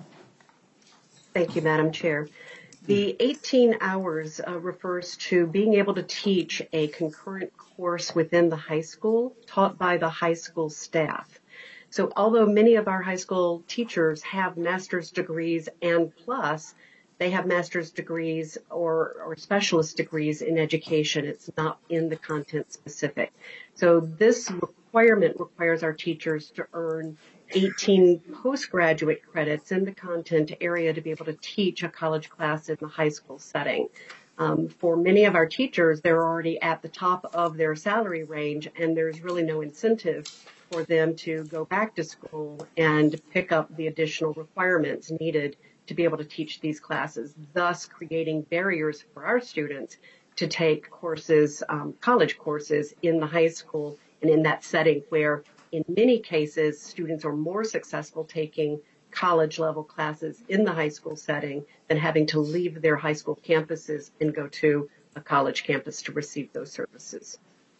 Thank you, Madam Chair. The eighteen hours uh, refers to being able to teach a concurrent course within the high school taught by the high school staff. So although many of our high school teachers have master's degrees and plus, they have master's degrees or, or specialist degrees in education. It's not in the content specific. So this requirement requires our teachers to earn eighteen postgraduate credits in the content area to be able to teach a college class in the high school setting. Um, for many of our teachers, they're already at the top of their salary range, and there's really no incentive for them to go back to school and pick up the additional requirements needed to be able to teach these classes, thus creating barriers for our students to take courses, um, college courses in the high school and in that setting where in many cases students are more successful taking college level classes in the high school setting than having to leave their high school campuses and go to a college campus to receive those services.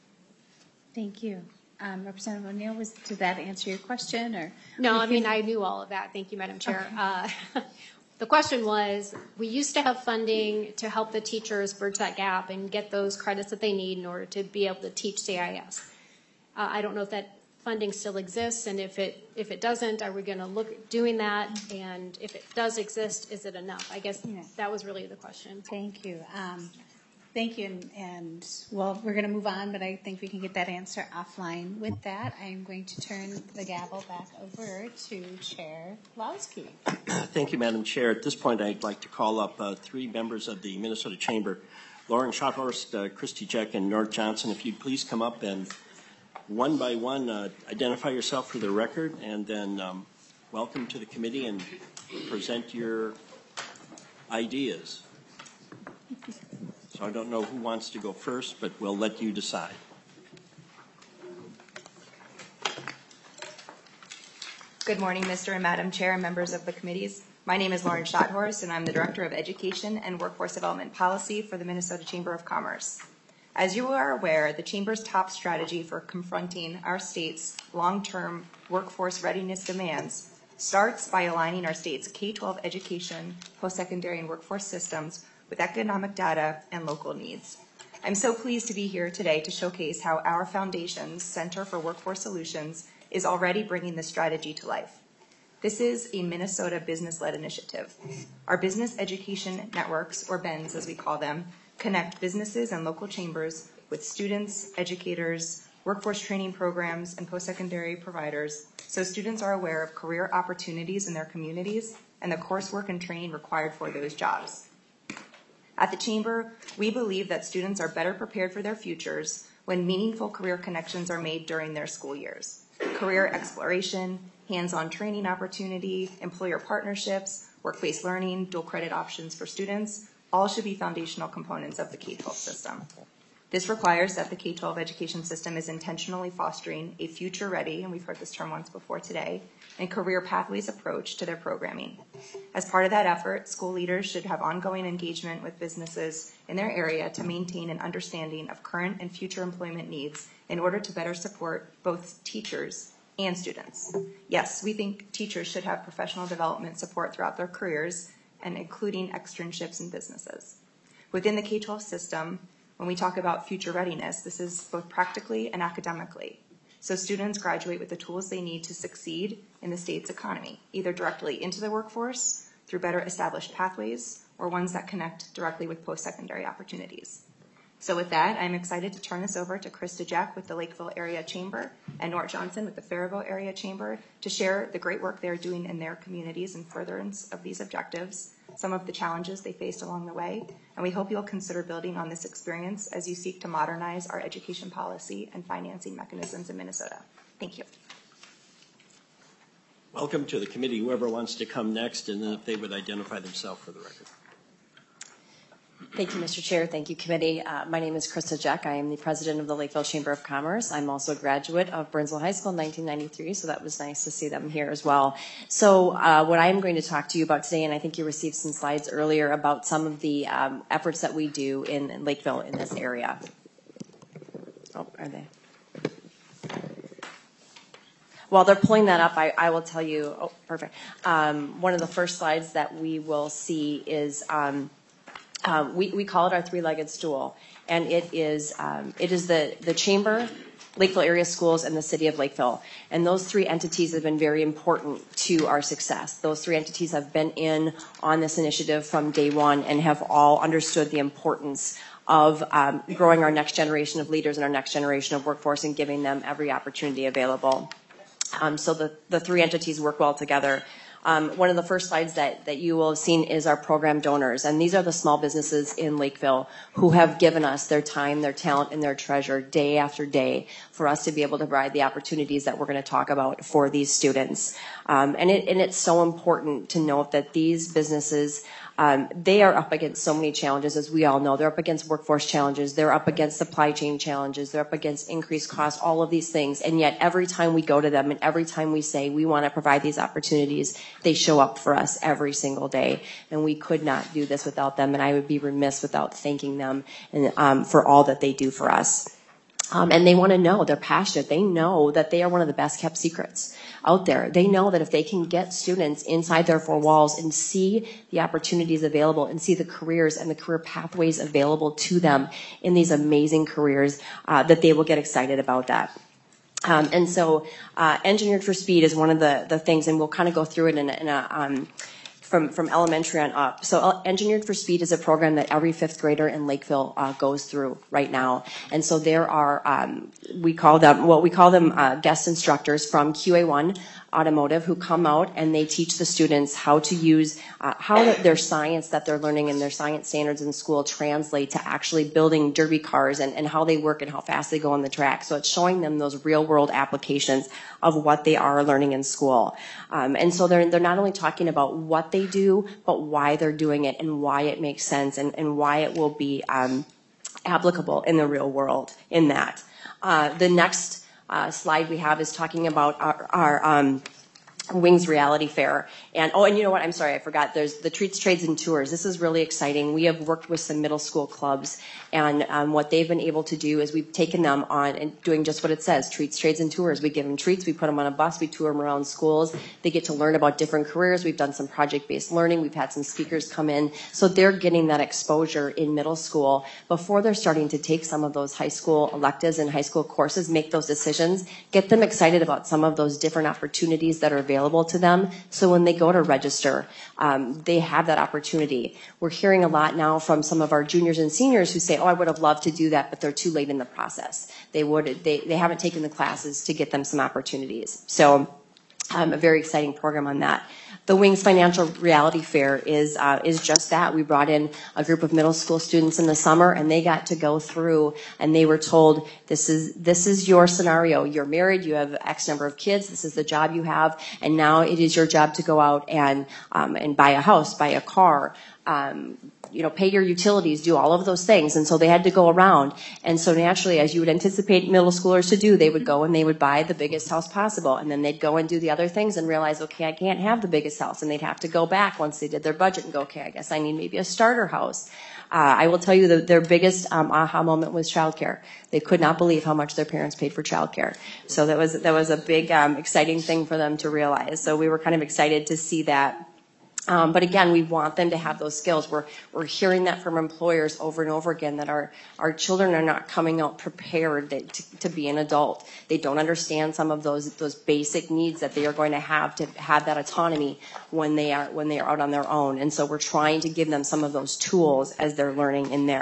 Thank you. Um, Representative O'Neill, was, did that answer your question? Or No, I mean, I knew all of that. Thank you, Madam Chair. Okay. Uh, the question was, we used to have funding to help the teachers bridge that gap and get those credits that they need in order to be able to teach C I S. Uh, I don't know if that funding still exists, and if it if it doesn't, are we going to look at doing that? And if it does exist, is it enough? I guess yeah. That was really the question. Thank you. Um, thank you. And, and well, we're going to move on, but I think we can get that answer offline. With that, I am going to turn the gavel back over to Chair Lowski. Thank you, Madam Chair. At this point, I'd like to call up uh, three members of the Minnesota Chamber, Lauren Schothorst, uh, Christy Jeck, and Nort Johnson. If you'd please come up and one by one, uh, identify yourself for the record, and then um, welcome to the committee and present your ideas. So I don't know who wants to go first, but we'll let you decide. Good morning, Mister and Madam Chair and members of the committees. My name is Lauren Schothorst, and I'm the Director of Education and Workforce Development Policy for the Minnesota Chamber of Commerce. As you are aware, the Chamber's top strategy for confronting our state's long-term workforce readiness demands starts by aligning our state's K twelve education, post-secondary, and workforce systems with economic data and local needs. I'm so pleased to be here today to showcase how our foundation's Center for Workforce Solutions is already bringing this strategy to life. This is a Minnesota business-led initiative. Our business education networks, or B E Ns as we call them, connect businesses and local chambers with students, educators, workforce training programs, and post-secondary providers so students are aware of career opportunities in their communities and the coursework and training required for those jobs. At the Chamber, we believe that students are better prepared for their futures when meaningful career connections are made during their school years. Career exploration, hands-on training opportunity, employer partnerships, work-based learning, dual credit options for students, all should be foundational components of the K twelve system. This requires that the K twelve education system is intentionally fostering a future-ready, and we've heard this term once before today, and career pathways approach to their programming. As part of that effort, school leaders should have ongoing engagement with businesses in their area to maintain an understanding of current and future employment needs in order to better support both teachers and students. Yes, we think teachers should have professional development support throughout their careers, and including externships in businesses. Within the K twelve system, when we talk about future readiness, this is both practically and academically. So students graduate with the tools they need to succeed in the state's economy, either directly into the workforce through better established pathways or ones that connect directly with post-secondary opportunities. So with that, I'm excited to turn this over to Krista Jack with the Lakeville Area Chamber and Nort Johnson with the Faribault Area Chamber to share the great work they're doing in their communities in furtherance of these objectives, some of the challenges they faced along the way, and we hope you'll consider building on this experience as you seek to modernize our education policy and financing mechanisms in Minnesota. Thank you. Welcome to the committee, whoever wants to come next, and then if they would identify themselves for the record. Thank you, Mister Chair. Thank you, committee. Uh, my name is Krista Jack. I am the president of the Lakeville Chamber of Commerce. I'm also a graduate of Burnsville High School in nineteen ninety-three, so that was nice to see them here as well. So uh, what I am going to talk to you about today, and I think you received some slides earlier about some of the um, efforts that we do in, in Lakeville in this area. Oh, are they? While they're pulling that up, I, I will tell you, oh, perfect. Um, one of the first slides that we will see is um, Um, we, we call it our three-legged stool, and it is um, it is the, the Chamber, Lakeville Area Schools, and the City of Lakeville. And those three entities have been very important to our success. Those three entities have been in on this initiative from day one and have all understood the importance of um, growing our next generation of leaders and our next generation of workforce and giving them every opportunity available. Um, so the, the three entities work well together. Um, one of the first slides that, that you will have seen is our program donors. And these are the small businesses in Lakeville who have given us their time, their talent, and their treasure day after day for us to be able to provide the opportunities that we're going to talk about for these students. Um, and, it, and it's so important to note that these businesses, um, they are up against so many challenges, as we all know. They're up against workforce challenges. They're up against supply chain challenges. They're up against increased costs, all of these things. And yet every time we go to them and every time we say we want to provide these opportunities, they show up for us every single day. And we could not do this without them. And I would be remiss without thanking them and, um, for all that they do for us. Um, and they want to know, they're passionate. They know that they are one of the best kept secrets out there. They know that if they can get students inside their four walls and see the opportunities available and see the careers and the career pathways available to them in these amazing careers, uh, that they will get excited about that. Um, and so uh, Engineered for Speed is one of the, the things, and we'll kind of go through it in a, in a um, From, from elementary on up. So uh, Engineered for Speed is a program that every fifth grader in Lakeville uh, goes through right now. And so there are, um, we call them, well, we call them uh, guest instructors from Q A one Automotive who come out and they teach the students how to use, uh, how their science that they're learning and their science standards in school translate to actually building derby cars and, and how they work and how fast they go on the track. So it's showing them those real world applications of what they are learning in school. Um, and so they're, they're not only talking about what they do, but why they're doing it and why it makes sense and, and why it will be um, applicable in the real world in that. Uh, the next Uh, slide we have is talking about our, our um, Wings Reality Fair. And, oh, and you know what? I'm sorry, I forgot. There's the Treats, Trades, and Tours. This is really exciting. We have worked with some middle school clubs, and um, what they've been able to do is we've taken them on and doing just what it says, Treats, Trades, and Tours. We give them treats. We put them on a bus. We tour them around schools. They get to learn about different careers. We've done some project-based learning. We've had some speakers come in. So they're getting that exposure in middle school before they're starting to take some of those high school electives and high school courses, make those decisions, get them excited about some of those different opportunities that are available to them. So when they go to register, um, they have that opportunity. We're hearing a lot now from some of our juniors and seniors who say, oh, I would have loved to do that, but they're too late in the process. They would, they, they haven't taken the classes to get them some opportunities. So um, a very exciting program on that. The Wings Financial Reality Fair is uh, is just that. We brought in a group of middle school students in the summer, and they got to go through, and they were told, this is this is your scenario. You're married, you have X number of kids, this is the job you have, and now it is your job to go out and um, and buy a house, buy a car, um, you know, pay your utilities, do all of those things. And so they had to go around. And so naturally, as you would anticipate middle schoolers to do, they would go and they would buy the biggest house possible. And then they'd go and do the other things and realize, okay, I can't have the biggest house. And they'd have to go back once they did their budget and go, okay, I guess I need maybe a starter house. Uh, I will tell you that their biggest um, aha moment was childcare. They could not believe how much their parents paid for childcare. So that was, that was a big, um, exciting thing for them to realize. So we were kind of excited to see that. Um, but again, we want them to have those skills. We're we're hearing that from employers over and over again, that our, our children are not coming out prepared to, to be an adult. They don't understand some of those those basic needs that they are going to have to have that autonomy when they are when they are out on their own. And so we're trying to give them some of those tools as they're learning in there.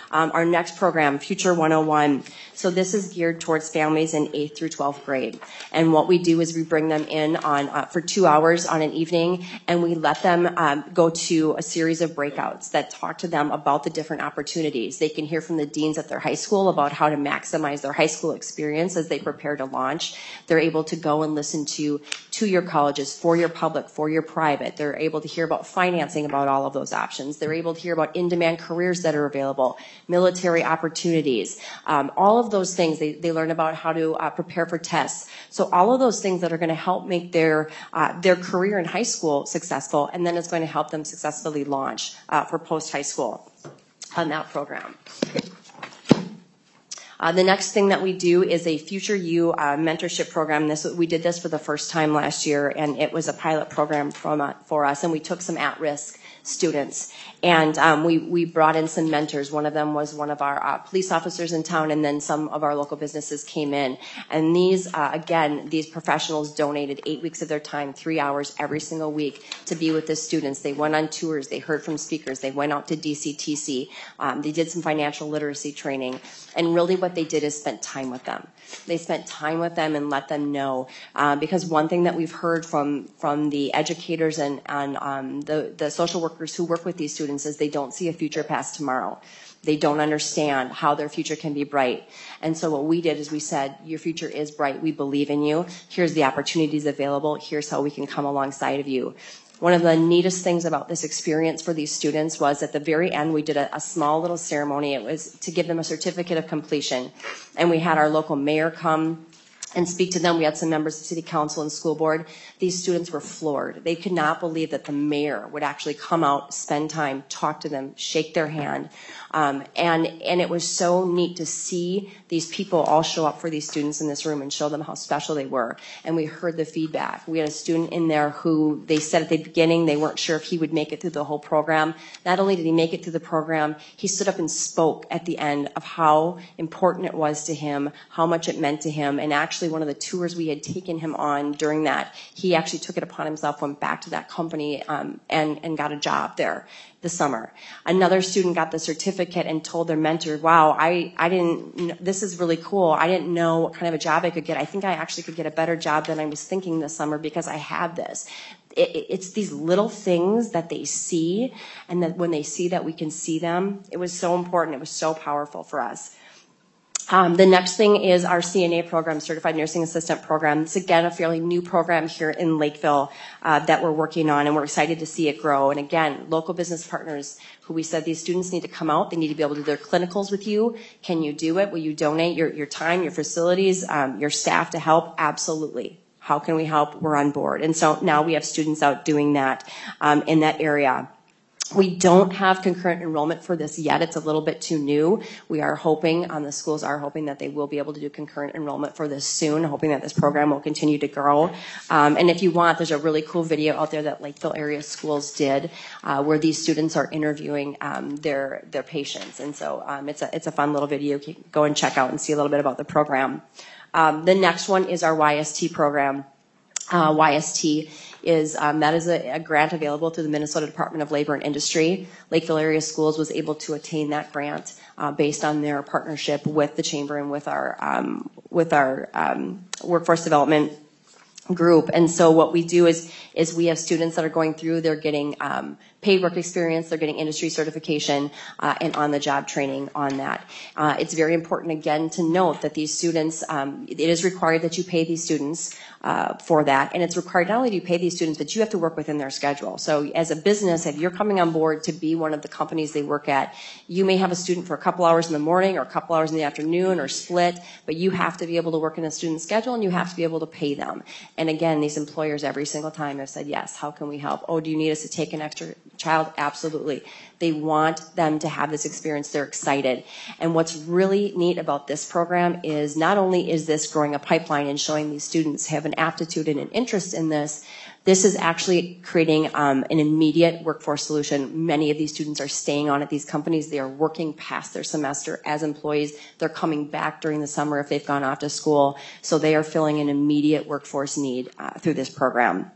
Um, our next program, Future one oh one. So this is geared towards families in eighth through twelfth grade. And what we do is we bring them in on uh, for two hours on an evening, and we let them um, go to a series of breakouts that talk to them about the different opportunities. They can hear from the deans at their high school about how to maximize their high school experience as they prepare to launch. They're able to go and listen to two-year colleges, four-year public, four-year private. They're able to hear about financing about all of those options. They're able to hear about in-demand careers that are available, military opportunities, um, all of those things. They, they learn about how to uh, prepare for tests. So all of those things that are going to help make their uh, their career in high school successful, and then it's going to help them successfully launch uh, for post-high school on that program. Uh, the next thing that we do is a Future You uh, mentorship program. This we did this for the first time last year, and it was a pilot program from, uh, for us, and we took some at-risk students. And um, we, we brought in some mentors. One of them was one of our uh, police officers in town, and then some of our local businesses came in. And these, uh, again, these professionals donated eight weeks of their time, three hours every single week to be with the students. They went on tours. They heard from speakers. They went out to D C T C. Um, they did some financial literacy training. And really what they did is spent time with them. They spent time with them and let them know. Uh, because one thing that we've heard from, from the educators and, and um, the, the social workers who work with these students is they don't see a future past tomorrow. They don't understand how their future can be bright. And so what we did is we said, your future is bright. We believe in you. Here's the opportunities available. Here's how we can come alongside of you. One of the neatest things about this experience for these students was at the very end, we did a, a small little ceremony. It was to give them a certificate of completion. And we had our local mayor come and speak to them. We had some members of city council and school board. These students were floored. They could not believe that the mayor would actually come out, spend time, talk to them, shake their hand. Um, and, and it was so neat to see these people all show up for these students in this room and show them how special they were. And we heard the feedback. We had a student in there who they said at the beginning they weren't sure if he would make it through the whole program. Not only did he make it through the program, he stood up and spoke at the end of how important it was to him, how much it meant to him. And actually one of the tours we had taken him on during that, he actually took it upon himself, went back to that company um, and, and got a job there this summer. Another student got the certificate and told their mentor, wow, I, I didn't, this is really cool. I didn't know what kind of a job I could get. I think I actually could get a better job than I was thinking this summer because I have this. It, it, it's these little things that they see, and that when they see that we can see them, it was so important. It was so powerful for us. Um, the next thing is our C N A program, Certified Nursing Assistant program. It's, again, a fairly new program here in Lakeville uh, that we're working on, and we're excited to see it grow. And again, local business partners who we said these students need to come out. They need to be able to do their clinicals with you. Can you do it? Will you donate your, your time, your facilities, um, your staff to help? Absolutely. How can we help? We're on board. And so now we have students out doing that um, in that area. We don't have concurrent enrollment for this yet. It's a little bit too new. We are hoping, um, the schools are hoping that they will be able to do concurrent enrollment for this soon, hoping that this program will continue to grow. Um, and if you want, there's a really cool video out there that Lakeville area schools did uh, where these students are interviewing um, their their patients. And so um, it's a it's a fun little video. You can go and check out and see a little bit about the program. Um, the next one is our Y S T program. Uh, Y S T is, um, that is a, a grant available through the Minnesota Department of Labor and Industry. Lakeville Area Schools was able to attain that grant uh, based on their partnership with the Chamber and with our, um, with our um, workforce development group. And so what we do is, is we have students that are going through, they're getting um, paid work experience, they're getting industry certification, uh, and on-the-job training on that. Uh, it's very important, again, to note that these students, um, it is required that you pay these students uh, for that, and it's required not only do you pay these students, but you have to work within their schedule. So as a business, if you're coming on board to be one of the companies they work at, you may have a student for a couple hours in the morning or a couple hours in the afternoon or split, but you have to be able to work in a student's schedule, and you have to be able to pay them. And again, these employers every single time have said, yes, how can we help? Oh, do you need us to take an extra child? Absolutely. They want them to have this experience. They're excited. And what's really neat about this program is not only is this growing a pipeline and showing these students have an aptitude and an interest in this, this is actually creating um, an immediate workforce solution. Many of these students are staying on at these companies. They are working past their semester as employees. They're coming back during the summer if they've gone off to school. So they are filling an immediate workforce need uh, through this program.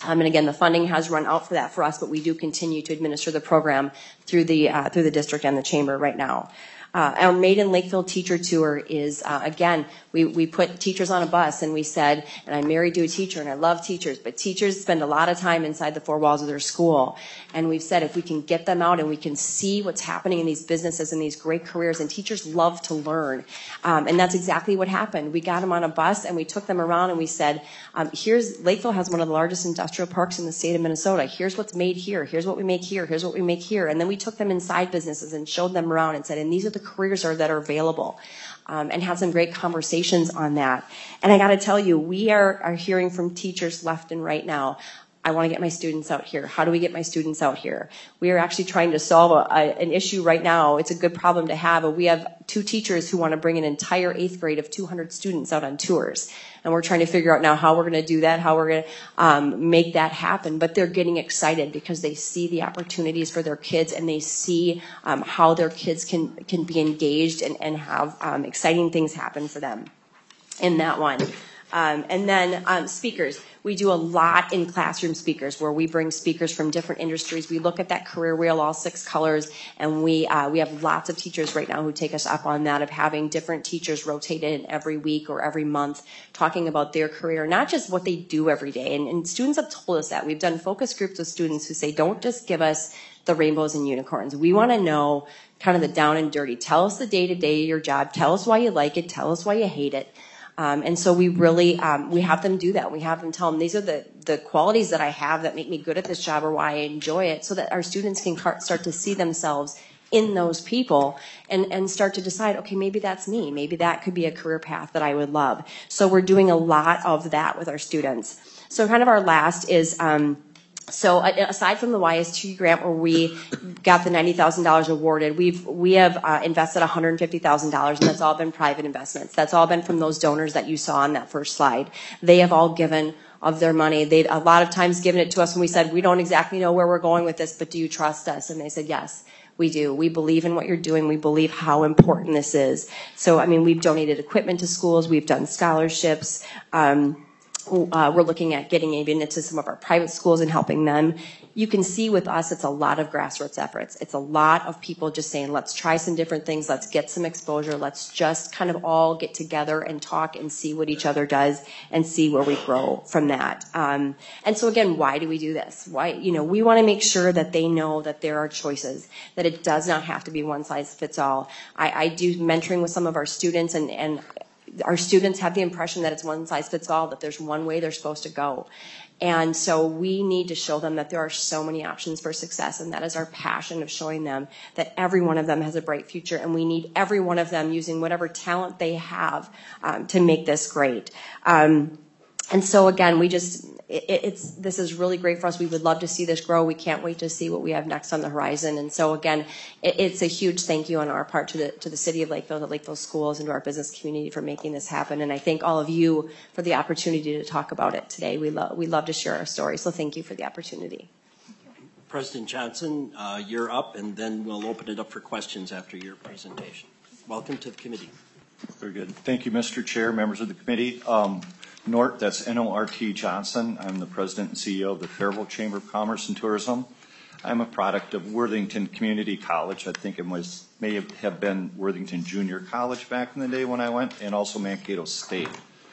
Um, and again, the funding has run out for that for us, but we do continue to administer the program through the uh, through the district and the chamber right now. Uh, our Made in Lakeville teacher tour is, uh, again, we, we put teachers on a bus and we said, and I'm married to a teacher and I love teachers, but teachers spend a lot of time inside the four walls of their school. And we've said if we can get them out and we can see what's happening in these businesses and these great careers, and teachers love to learn. Um, and that's exactly what happened. We got them on a bus and we took them around and we said, um, here's, Lakeville has one of the largest industrial parks in the state of Minnesota. Here's what's made here. Here's what we make here. Here's what we make here. And then we took them inside businesses and showed them around and said, and these are the careers are, that are available, um, and had some great conversations on that. And I got to tell you, we are, are hearing from teachers left and right now. I want to get my students out here. How do we get my students out here? We are actually trying to solve a, a, an issue right now. It's a good problem to have. We have two teachers who want to bring an entire eighth grade of two hundred students out on tours. And we're trying to figure out now how we're going to do that, how we're going to um, make that happen. But they're getting excited because they see the opportunities for their kids, and they see um, how their kids can, can be engaged and, and have um, exciting things happen for them in that one. Um, and then um, speakers. We do a lot in classroom speakers where we bring speakers from different industries. We look at that career wheel, all six colors, and we uh, we have lots of teachers right now who take us up on that, of having different teachers rotated in every week or every month talking about their career, not just what they do every day. And, and students have told us that. We've done focus groups with students who say, don't just give us the rainbows and unicorns. We want to know kind of the down and dirty. Tell us the day-to-day of your job. Tell us why you like it. Tell us why you hate it. Um, and so we really, um, we have them do that. We have them tell them, these are the, the qualities that I have that make me good at this job or why I enjoy it, so that our students can start to see themselves in those people and, and start to decide, okay, maybe that's me. Maybe that could be a career path that I would love. So we're doing a lot of that with our students. So kind of our last is, um, So aside from the Y S T grant where we got the ninety thousand dollars awarded, we've, we have uh, invested one hundred fifty thousand dollars, and that's all been private investments. That's all been from those donors that you saw on that first slide. They have all given of their money. They've a lot of times given it to us when we said, we don't exactly know where we're going with this, but do you trust us? And they said, yes, we do. We believe in what you're doing. We believe how important this is. So, I mean, we've donated equipment to schools. We've done scholarships. Um, Uh, we're looking at getting even into some of our private schools and helping them. You can see with us, it's a lot of grassroots efforts. It's a lot of people just saying, let's try some different things. Let's get some exposure. Let's just kind of all get together and talk and see what each other does and see where we grow from that. Um, and so again, why do we do this? Why, you know, we want to make sure that they know that there are choices, that it does not have to be one size fits all. I, I do mentoring with some of our students, and, and our students have the impression that it's one size fits all, that there's one way they're supposed to go. And so we need to show them that there are so many options for success, and that is our passion of showing them that every one of them has a bright future, and we need every one of them using whatever talent they have um, to make this great. Um, and so again, we just, it, it's, this is really great for us. We would love to see this grow. We can't wait to see what we have next on the horizon. And so again, it, it's a huge thank you on our part to the, to the city of Lakeville, to Lakeville schools, and to our business community for making this happen. And I thank all of you for the opportunity to talk about it today. We love, we love to share our story. So thank you for the opportunity. President Johnson, uh, you're up, and then we'll open it up for questions after your presentation. Welcome to the committee. Very good. Thank you, Mister Chair, members of the committee. Um, Nort, that's N O R T Johnson. I'm the president and C E O of the Fayetteville Chamber of Commerce and Tourism. I'm a product of Worthington Community College. I think it was may have been Worthington Junior College back in the day when I went, and also Mankato State.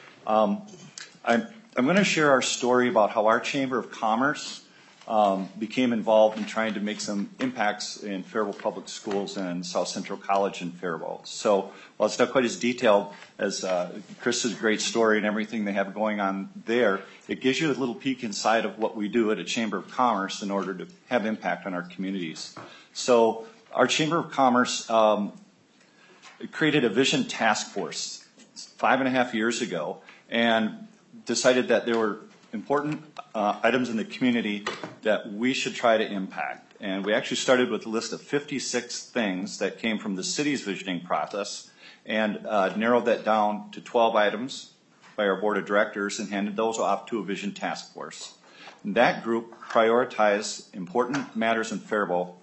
Um, I'm, I'm going to share our story about how our Chamber of Commerce um, became involved in trying to make some impacts in Faribault Public Schools and South Central College in Faribault. So while it's not quite as detailed as uh, Chris's great story and everything they have going on there, it gives you a little peek inside of what we do at a Chamber of Commerce in order to have impact on our communities. So our Chamber of Commerce um, created a vision task force five and a half years ago and decided that there were important uh, items in the community that we should try to impact. And we actually started with a list of fifty-six things that came from the city's visioning process, and uh, narrowed that down to twelve items by our board of directors and handed those off to a vision task force. And that group prioritized important matters in Faribault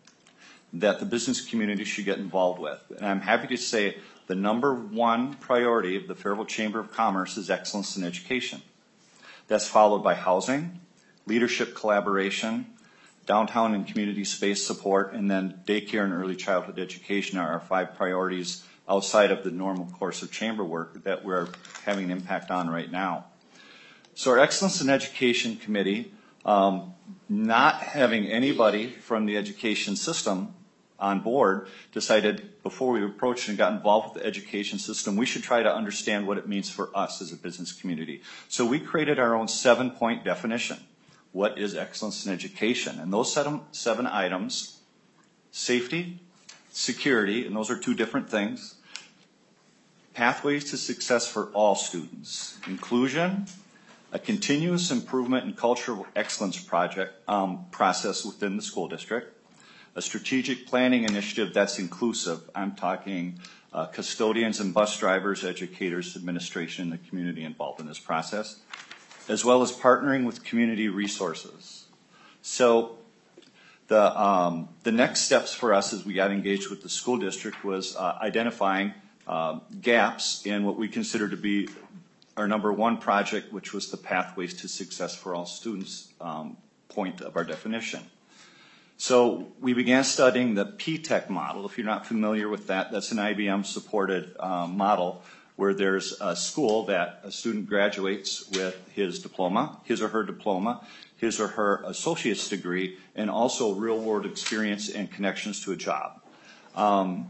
that the business community should get involved with. And I'm happy to say the number one priority of the Faribault Chamber of Commerce is excellence in education. That's followed by housing, leadership collaboration, downtown and community space support, and then daycare and early childhood education are our five priorities outside of the normal course of chamber work that we're having an impact on right now. So our Excellence in Education Committee, um, not having anybody from the education system on board, decided before we approached and got involved with the education system, we should try to understand what it means for us as a business community. So we created our own seven-point definition. What is excellence in education? And those seven, seven items, safety, security, and those are two different things, pathways to success for all students, inclusion, a continuous improvement and cultural excellence project um, process within the school district, a strategic planning initiative that's inclusive. I'm talking uh, custodians and bus drivers, educators, administration, and the community involved in this process, as well as partnering with community resources. So the, um, the next steps for us as we got engaged with the school district was uh, identifying uh, gaps in what we consider to be our number one project, which was the Pathways to Success for All Students um, point of our definition. So we began studying the P TECH model. If you're not familiar with that, that's an I B M-supported uh, model where there's a school that a student graduates with his diploma, his or her diploma, his or her associate's degree, and also real-world experience and connections to a job. Um,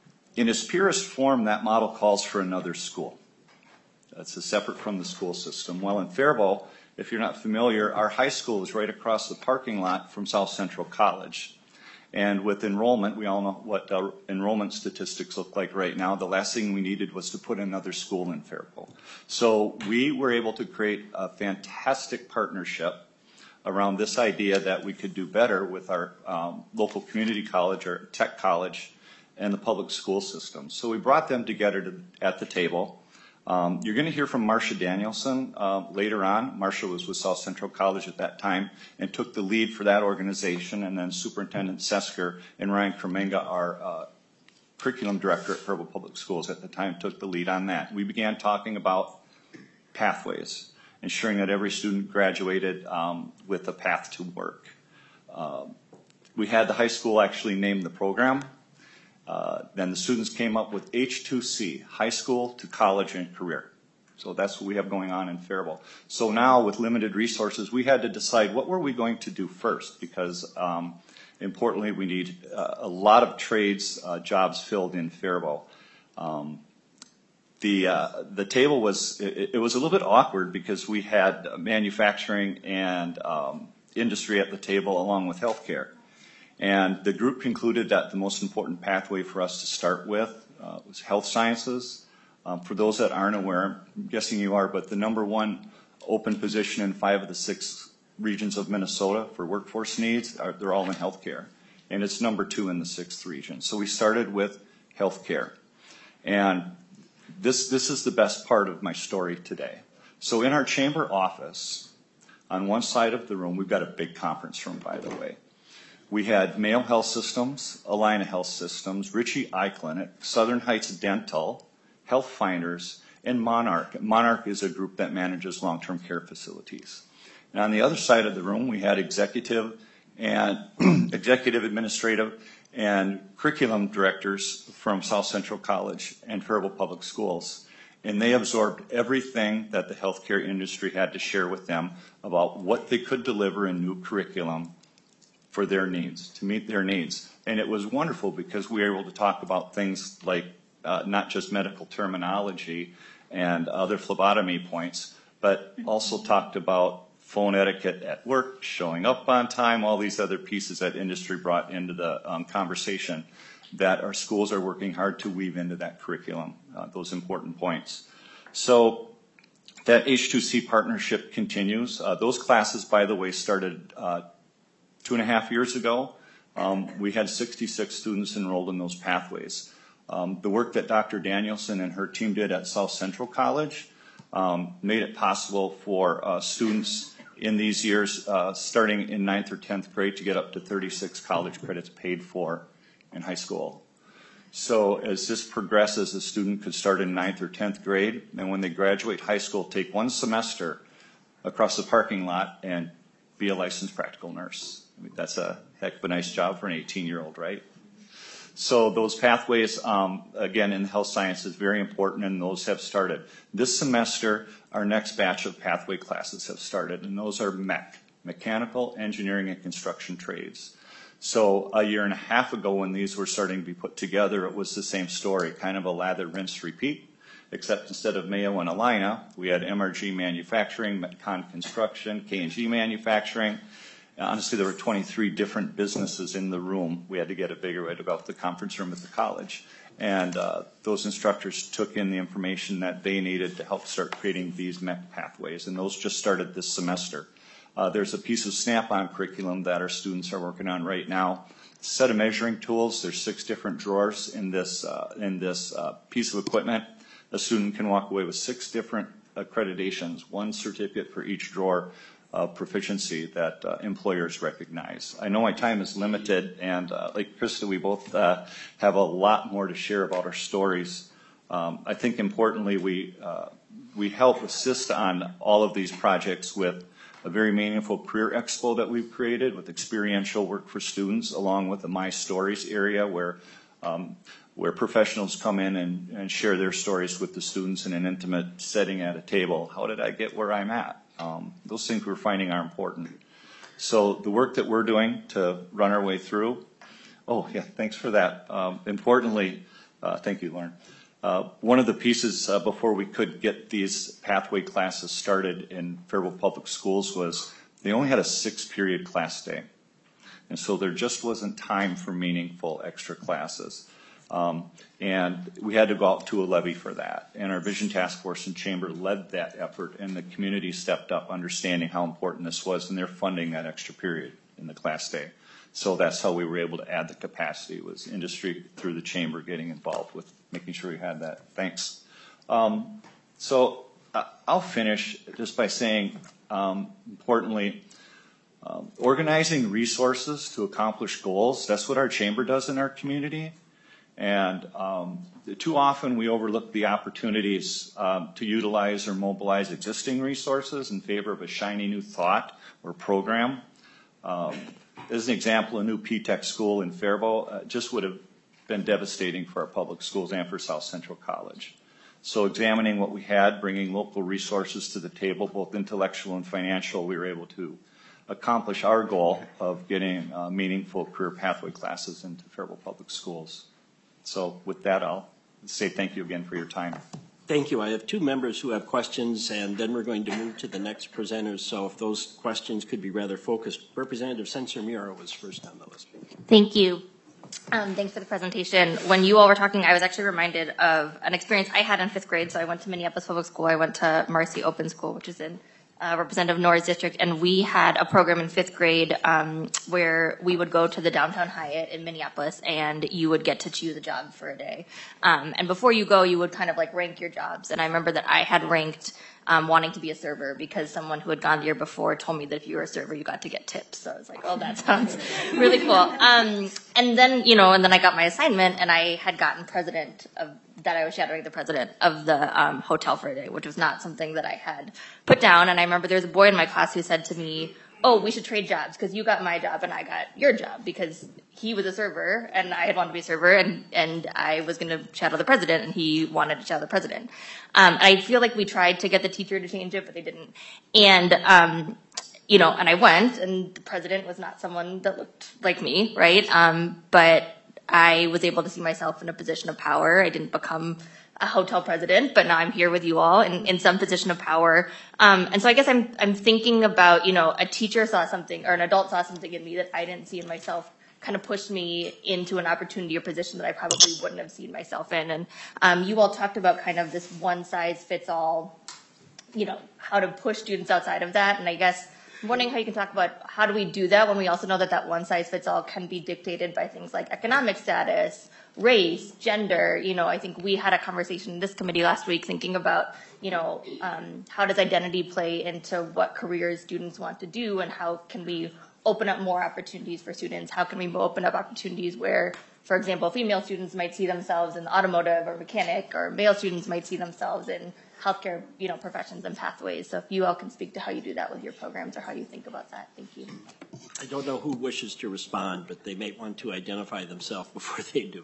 in its purest form, that model calls for another school. That's a separate from the school system. Well, in Faribault, if you're not familiar, our high school is right across the parking lot from South Central College. And with enrollment, we all know what uh, enrollment statistics look like right now. The last thing we needed was to put another school in Faribault. So we were able to create a fantastic partnership around this idea that we could do better with our um, local community college or tech college and the public school system. So we brought them together to, at the table. Um, you're going to hear from Marcia Danielson uh, later on. Marcia was with South Central College at that time and took the lead for that organization, and then Superintendent Sesker and Ryan Kremenga, our uh, curriculum director at Faribault Public Schools at the time, took the lead on that. We began talking about pathways, ensuring that every student graduated um, with a path to work. Uh, we had the high school actually name the program. Uh, then the students came up with H two C, high school to college and career. So that's what we have going on in Faribault. So now with limited resources, we had to decide what were we going to do first, because um, importantly, we need uh, a lot of trades uh, jobs filled in Faribault. Um, the, uh, the table was, it, it was a little bit awkward because we had manufacturing and um, industry at the table along with healthcare. And the group concluded that the most important pathway for us to start with uh, was health sciences. Um, for those that aren't aware, I'm guessing you are, but the number one open position in five of the six regions of Minnesota for workforce needs, are, they're all in healthcare. And it's number two in the sixth region. So we started with healthcare. And this, this is the best part of my story today. So in our chamber office, on one side of the room, we've got a big conference room, by the way. We had Mayo Health Systems, Allina Health Systems, Ritchie Eye Clinic, Southern Heights Dental, Health Finders, and Monarch. Monarch is a group that manages long-term care facilities. And on the other side of the room, we had executive and executive, administrative, and curriculum directors from South Central College and Faribault Public Schools. And they absorbed everything that the healthcare industry had to share with them about what they could deliver in new curriculum for their needs, to meet their needs. And it was wonderful because we were able to talk about things like uh, not just medical terminology and other phlebotomy points, but also talked about phone etiquette at work, showing up on time, all these other pieces that industry brought into the um, conversation that our schools are working hard to weave into that curriculum, uh, those important points. So that H two C partnership continues. Uh, those classes, by the way, started uh, Two and a half years ago. Um, we had sixty-six students enrolled in those pathways. Um, the work that Doctor Danielson and her team did at South Central College um, made it possible for uh, students in these years, uh, starting in ninth or tenth grade, to get up to thirty-six college credits paid for in high school. So as this progresses, a student could start in ninth or tenth grade, and when they graduate high school, take one semester across the parking lot and be a licensed practical nurse. I mean, that's a heck of a nice job for an eighteen-year-old, right? So those pathways, um, again, in health science is very important, and those have started. This semester, our next batch of pathway classes have started, and those are M E C, Mechanical, Engineering, and Construction Trades. So a year and a half ago when these were starting to be put together, it was the same story, kind of a lather, rinse, repeat, except instead of Mayo and Alina, we had M R G Manufacturing, Metcon Construction, K and G Manufacturing. Honestly, there were twenty-three different businesses in the room. We had to get it bigger. We had to go out to the conference room at the college. And uh, those instructors took in the information that they needed to help start creating these M E C pathways, and those just started this semester. Uh, there's a piece of Snap-on curriculum that our students are working on right now. Set of measuring tools. There's six different drawers in this, uh, in this uh, piece of equipment. A student can walk away with six different accreditations, one certificate for each drawer of proficiency that uh, employers recognize. I know my time is limited, and uh, like Krista, we both uh, have a lot more to share about our stories. Um, I think importantly, we, uh, we help assist on all of these projects with a very meaningful career expo that we've created with experiential work for students, along with the My Stories area where um, where professionals come in and, and share their stories with the students in an intimate setting at a table. How did I get where I'm at? Um, those things we're finding are important. So the work that we're doing to run our way through, oh yeah, thanks for that. Um, importantly, uh, thank you, Lauren. Uh, one of the pieces uh, before we could get these pathway classes started in Faribault Public Schools was they only had a six period class day. And so there just wasn't time for meaningful extra classes. Um, and we had to go out to a levy for that. And our Vision Task Force and Chamber led that effort, and the community stepped up understanding how important this was, and they're funding that extra period in the class day. So that's how we were able to add the capacity, was industry through the Chamber getting involved with making sure we had that. Thanks. Um, so uh, I'll finish just by saying, um, importantly, um, organizing resources to accomplish goals, that's what our Chamber does in our community. And um, too often we overlook the opportunities um, to utilize or mobilize existing resources in favor of a shiny new thought or program. Um, as an example, a new P TECH school in Faribault uh, just would have been devastating for our public schools and for South Central College. So examining what we had, bringing local resources to the table, both intellectual and financial, we were able to accomplish our goal of getting uh, meaningful career pathway classes into Faribault Public Schools. So with that, I'll say thank you again for your time. Thank you. I have two members who have questions, and then we're going to move to the next presenters. So if those questions could be rather focused. Representative Sensor-Mura was first on the list. Thank you. Um, thanks for the presentation. When you all were talking, I was actually reminded of an experience I had in fifth grade. So I went to Minneapolis Public School. I went to Marcy Open School, which is in Uh, Representative Norris district, and we had a program in fifth grade um, where we would go to the downtown Hyatt in Minneapolis, and you would get to choose a job for a day. Um, and before you go, you would kind of like rank your jobs. And I remember that I had ranked um, wanting to be a server because someone who had gone the year before told me that if you were a server, you got to get tips. So I was like, oh, that sounds really cool. Um, and then, you know, and then I got my assignment, and I had gotten president of that I was shadowing the president of the um, hotel for a day, which was not something that I had put down. And I remember there was a boy in my class who said to me, oh, we should trade jobs because you got my job and I got your job, because he was a server and I had wanted to be a server, and, and I was going to shadow the president and he wanted to shadow the president. Um, I feel like we tried to get the teacher to change it, but they didn't. And, um, you know, and I went, and the president was not someone that looked like me, right? Um, but I was able to see myself in a position of power. I didn't become a hotel president, but now I'm here with you all in, in some position of power. Um, and so I guess I'm I'm thinking about, you know, a teacher saw something, or an adult saw something in me that I didn't see in myself, kind of pushed me into an opportunity or position that I probably wouldn't have seen myself in. And um, you all talked about kind of this one size fits all, you know, how to push students outside of that. And I guess I'm wondering how you can talk about how do we do that when we also know that that one size fits all can be dictated by things like economic status, race, gender. You know, I think we had a conversation in this committee last week thinking about, you know, um, how does identity play into what careers students want to do, and how can we open up more opportunities for students? How can we open up opportunities where, for example, female students might see themselves in automotive or mechanic, or male students might see themselves in healthcare, you know, professions and pathways. So if you all can speak to how you do that with your programs or how you think about that. Thank you. I don't know who wishes to respond, but they may want to identify themselves before they do.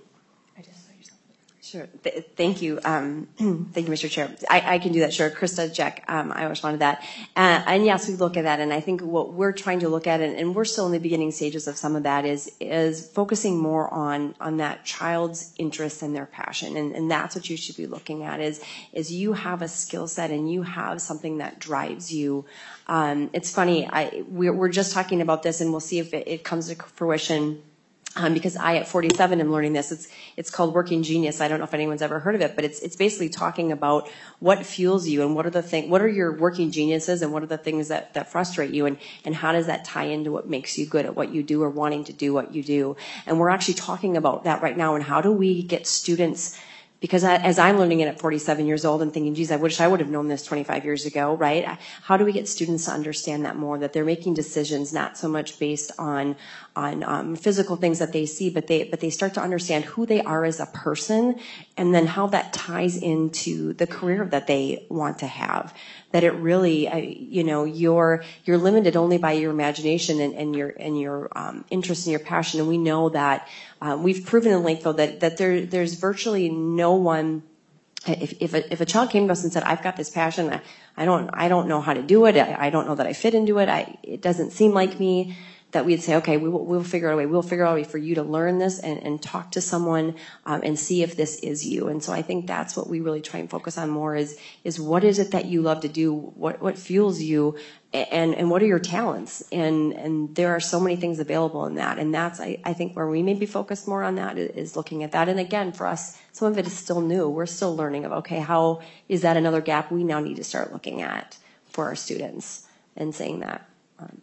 Sure. Th- thank you. Um, thank you, Mister Chair. I, I can do that. Sure. Krista, Jack, um, I respond to that. Uh, and yes, we look at that. And I think what we're trying to look at, and, and we're still in the beginning stages of some of that, is is focusing more on on that child's interest and their passion. And, and that's what you should be looking at is, is you have a skill set and you have something that drives you. Um, it's funny. I, we're, we're just talking about this, and we'll see if it, it comes to fruition. Um, because I, at forty-seven, am learning this. It's it's called Working Genius. I don't know if anyone's ever heard of it, but it's it's basically talking about what fuels you and what are the thing, what are your working geniuses and what are the things that, that frustrate you, and, and how does that tie into what makes you good at what you do or wanting to do what you do. And we're actually talking about that right now, and how do we get students, because I, as I'm learning it at forty-seven years old and thinking, geez, I wish I would have known this twenty-five years ago, right? How do we get students to understand that more, that they're making decisions not so much based on on um, physical things that they see, but they but they start to understand who they are as a person, and then how that ties into the career that they want to have. That it really, uh, you know, you're you're limited only by your imagination and, and your and your um, interest and your passion. And we know that uh, we've proven in Lakeville that that there there's virtually no one. If if a, if a child came to us and said, "I've got this passion, I, I don't I don't know how to do it. I, I don't know that I fit into it. I it doesn't seem like me." That we'd say, okay, we will, we'll figure out a way. We'll figure out a way for you to learn this and, and talk to someone um, and see if this is you. And so I think that's what we really try and focus on more is is what is it that you love to do? What what fuels you? And and what are your talents? And and there are so many things available in that. And that's I, I think where we may be focused more on that is looking at that. And again, for us, some of it is still new. We're still learning of okay, how is that another gap we now need to start looking at for our students and saying that. Um,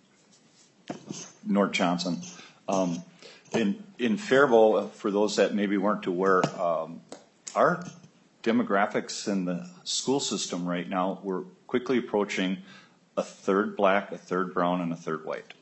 Nort Johnson. Um, in, in Faribault, for those that maybe weren't aware, um, our demographics in the school system right now, we're quickly approaching a third black, a third brown, and a third white.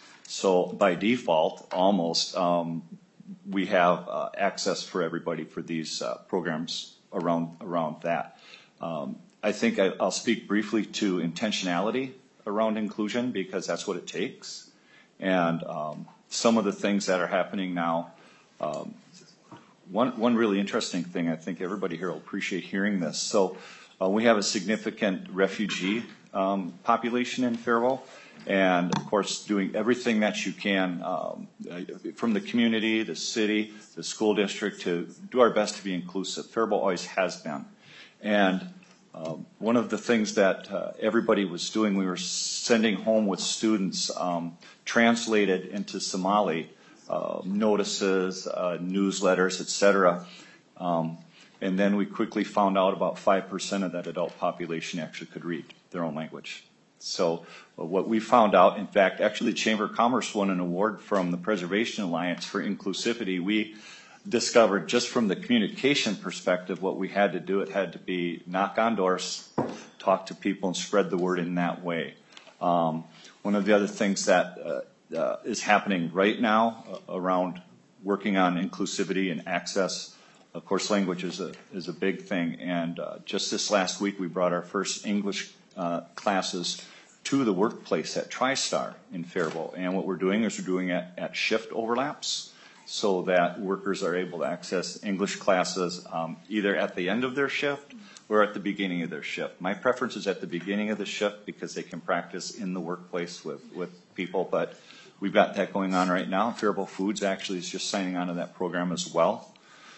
So by default, almost, um, we have uh, access for everybody for these uh, programs around, around that. Um, I think I, I'll speak briefly to intentionality around inclusion because that's what it takes. And um, some of the things that are happening now, um, one, one really interesting thing, I think everybody here will appreciate hearing this. So uh, we have a significant refugee um, population in Faribault, and of course doing everything that you can um, from the community, the city, the school district to do our best to be inclusive. Faribault always has been. And Um, one of the things that uh, everybody was doing, we were sending home with students um, translated into Somali uh, notices, uh, newsletters, et cetera. Um, and then we quickly found out about five percent of that adult population actually could read their own language. So uh, what we found out, in fact, actually the Chamber of Commerce won an award from the Preservation Alliance for inclusivity. We discovered just from the communication perspective what we had to do. It had to be knock on doors, talk to people, and spread the word in that way. Um, one of the other things that uh, uh, is happening right now uh, around working on inclusivity and access, of course, language is a, is a big thing. And uh, just this last week, we brought our first English uh, classes to the workplace at TriStar in Faribault. And what we're doing is we're doing it at shift overlaps, so that workers are able to access English classes um, either at the end of their shift or at the beginning of their shift. My preference is at the beginning of the shift because they can practice in the workplace with, with people, but we've got that going on right now. Faribault Foods actually is just signing on to that program as well.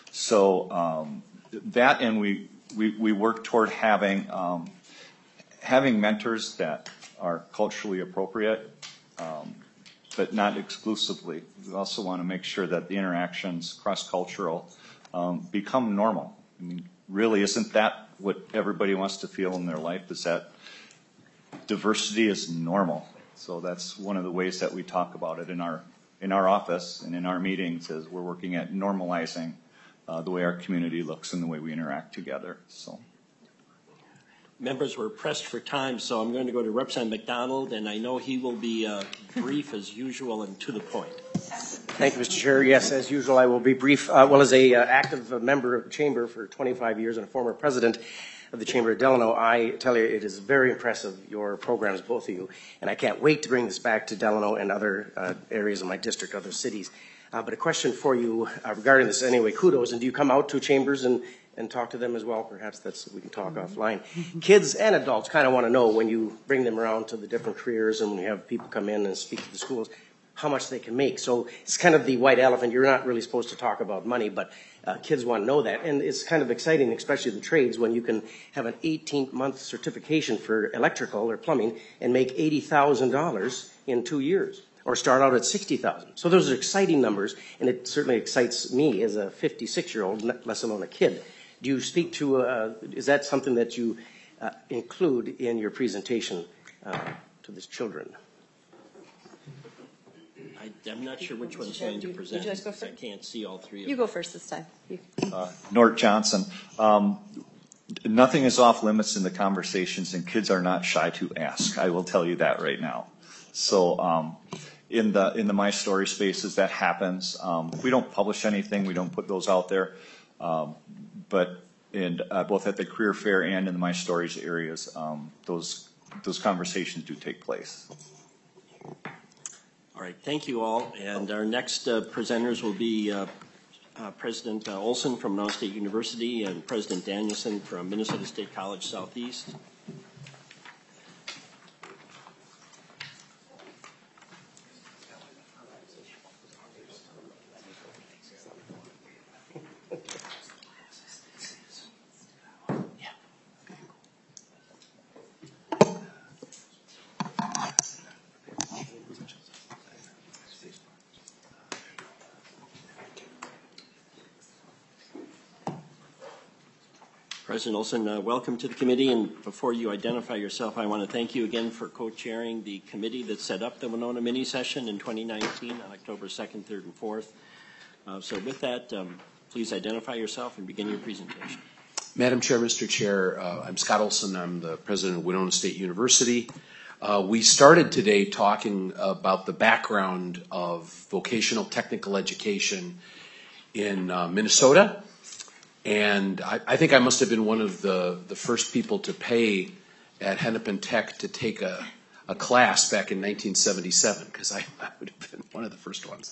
So um, that, and we, we, we work toward having, um, having mentors that are culturally appropriate, um, but not exclusively. We also want to make sure that the interactions, cross-cultural, um, become normal. I mean, really, isn't that what everybody wants to feel in their life, is that diversity is normal? So that's one of the ways that we talk about it in our, in our office and in our meetings, is we're working at normalizing uh, the way our community looks and the way we interact together. So. Members were pressed for time, so I'm going to go to Representative McDonald, and I know he will be uh, brief as usual and to the point. Thank you, Mister Chair. Yes, as usual, I will be brief. Uh, well, as a uh, active member of the Chamber for twenty-five years and a former president of the Chamber of Delano, I tell you it is very impressive, your programs, both of you, and I can't wait to bring this back to Delano and other uh, areas of my district, other cities. Uh, but a question for you uh, regarding this anyway, kudos, and do you come out to chambers and, and talk to them as well? Perhaps that's, we can talk mm-hmm. offline. Mm-hmm. Kids and adults kind of want to know when you bring them around to the different careers and when you have people come in and speak to the schools, how much they can make. So it's kind of the white elephant. You're not really supposed to talk about money, but uh, kids want to know that. And it's kind of exciting, especially the trades, when you can have an eighteen-month certification for electrical or plumbing and make eighty thousand dollars in two years. Or start out at sixty thousand dollars. So those are exciting numbers, and it certainly excites me as a fifty-six-year-old, let alone a kid. Do you speak to, uh, is that something that you uh, include in your presentation uh, to the children? I, I'm not sure which one's going to present. Would you guys go first? I can't see all three of You them. go first this time. You. Uh, Nort Johnson. Um, nothing is off limits in the conversations, and kids are not shy to ask. I will tell you that right now. So um, in the in the My Story spaces, that happens. Um, we don't publish anything. We don't put those out there. Um, but in, uh, both at the career fair and in the My Stories areas, um, those those conversations do take place. All right, thank you all. And our next uh, presenters will be uh, uh, President uh, Olson from Winona State University and President Danielson from Minnesota State College Southeast. President Olson, uh, welcome to the committee. And before you identify yourself, I want to thank you again for co-chairing the committee that set up the Winona mini session in twenty nineteen on October second, third, and fourth. Uh, so with that, um, please identify yourself and begin your presentation. Madam Chair, Mister Chair, uh, I'm Scott Olson. I'm the president of Winona State University. Uh, we started today talking about the background of vocational technical education in uh, Minnesota. And I, I think I must have been one of the, the first people to pay at Hennepin Tech to take a, a class back in nineteen seventy-seven, because I, I would have been one of the first ones.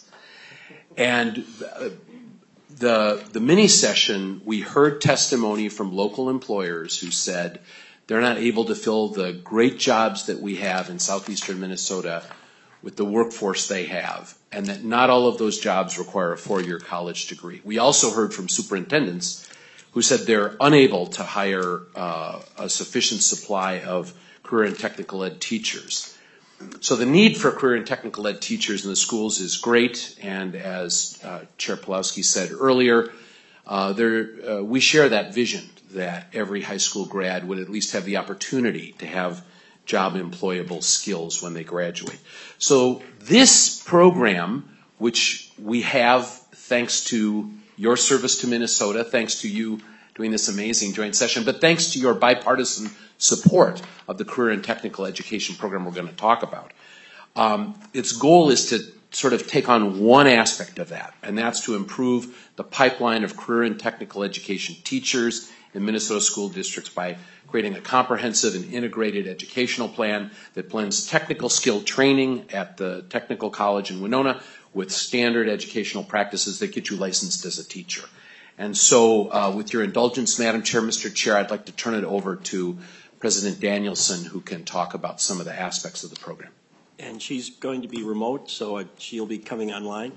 And uh, the, the mini session, we heard testimony from local employers who said they're not able to fill the great jobs that we have in southeastern Minnesota with the workforce they have, and that not all of those jobs require a four-year college degree. We also heard from superintendents who said they're unable to hire uh, a sufficient supply of career and technical ed teachers. So the need for career and technical ed teachers in the schools is great, and as uh, Chair Pawlowski said earlier, uh, there, uh, we share that vision that every high school grad would at least have the opportunity to have job employable skills when they graduate. So this program, which we have thanks to your service to Minnesota, thanks to you doing this amazing joint session, but thanks to your bipartisan support of the career and technical education program we're going to talk about. Um, its goal is to sort of take on one aspect of that, and that's to improve the pipeline of career and technical education teachers in Minnesota school districts by creating a comprehensive and integrated educational plan that blends technical skill training at the Technical College in Winona with standard educational practices that get you licensed as a teacher. And so uh, with your indulgence, Madam Chair, Mister Chair, I'd like to turn it over to President Danielson, who can talk about some of the aspects of the program. And she's going to be remote, so uh, she'll be coming online.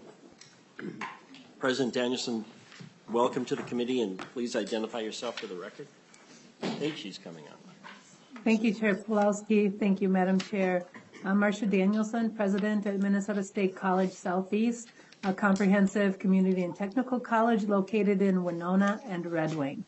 President Danielson, welcome to the committee, and please identify yourself for the record. I think she's coming online. Thank you, Chair Pawlowski. Thank you, Madam Chair. I'm Marcia Danielson, President at Minnesota State College Southeast, a comprehensive community and technical college located in Winona and Red Wing.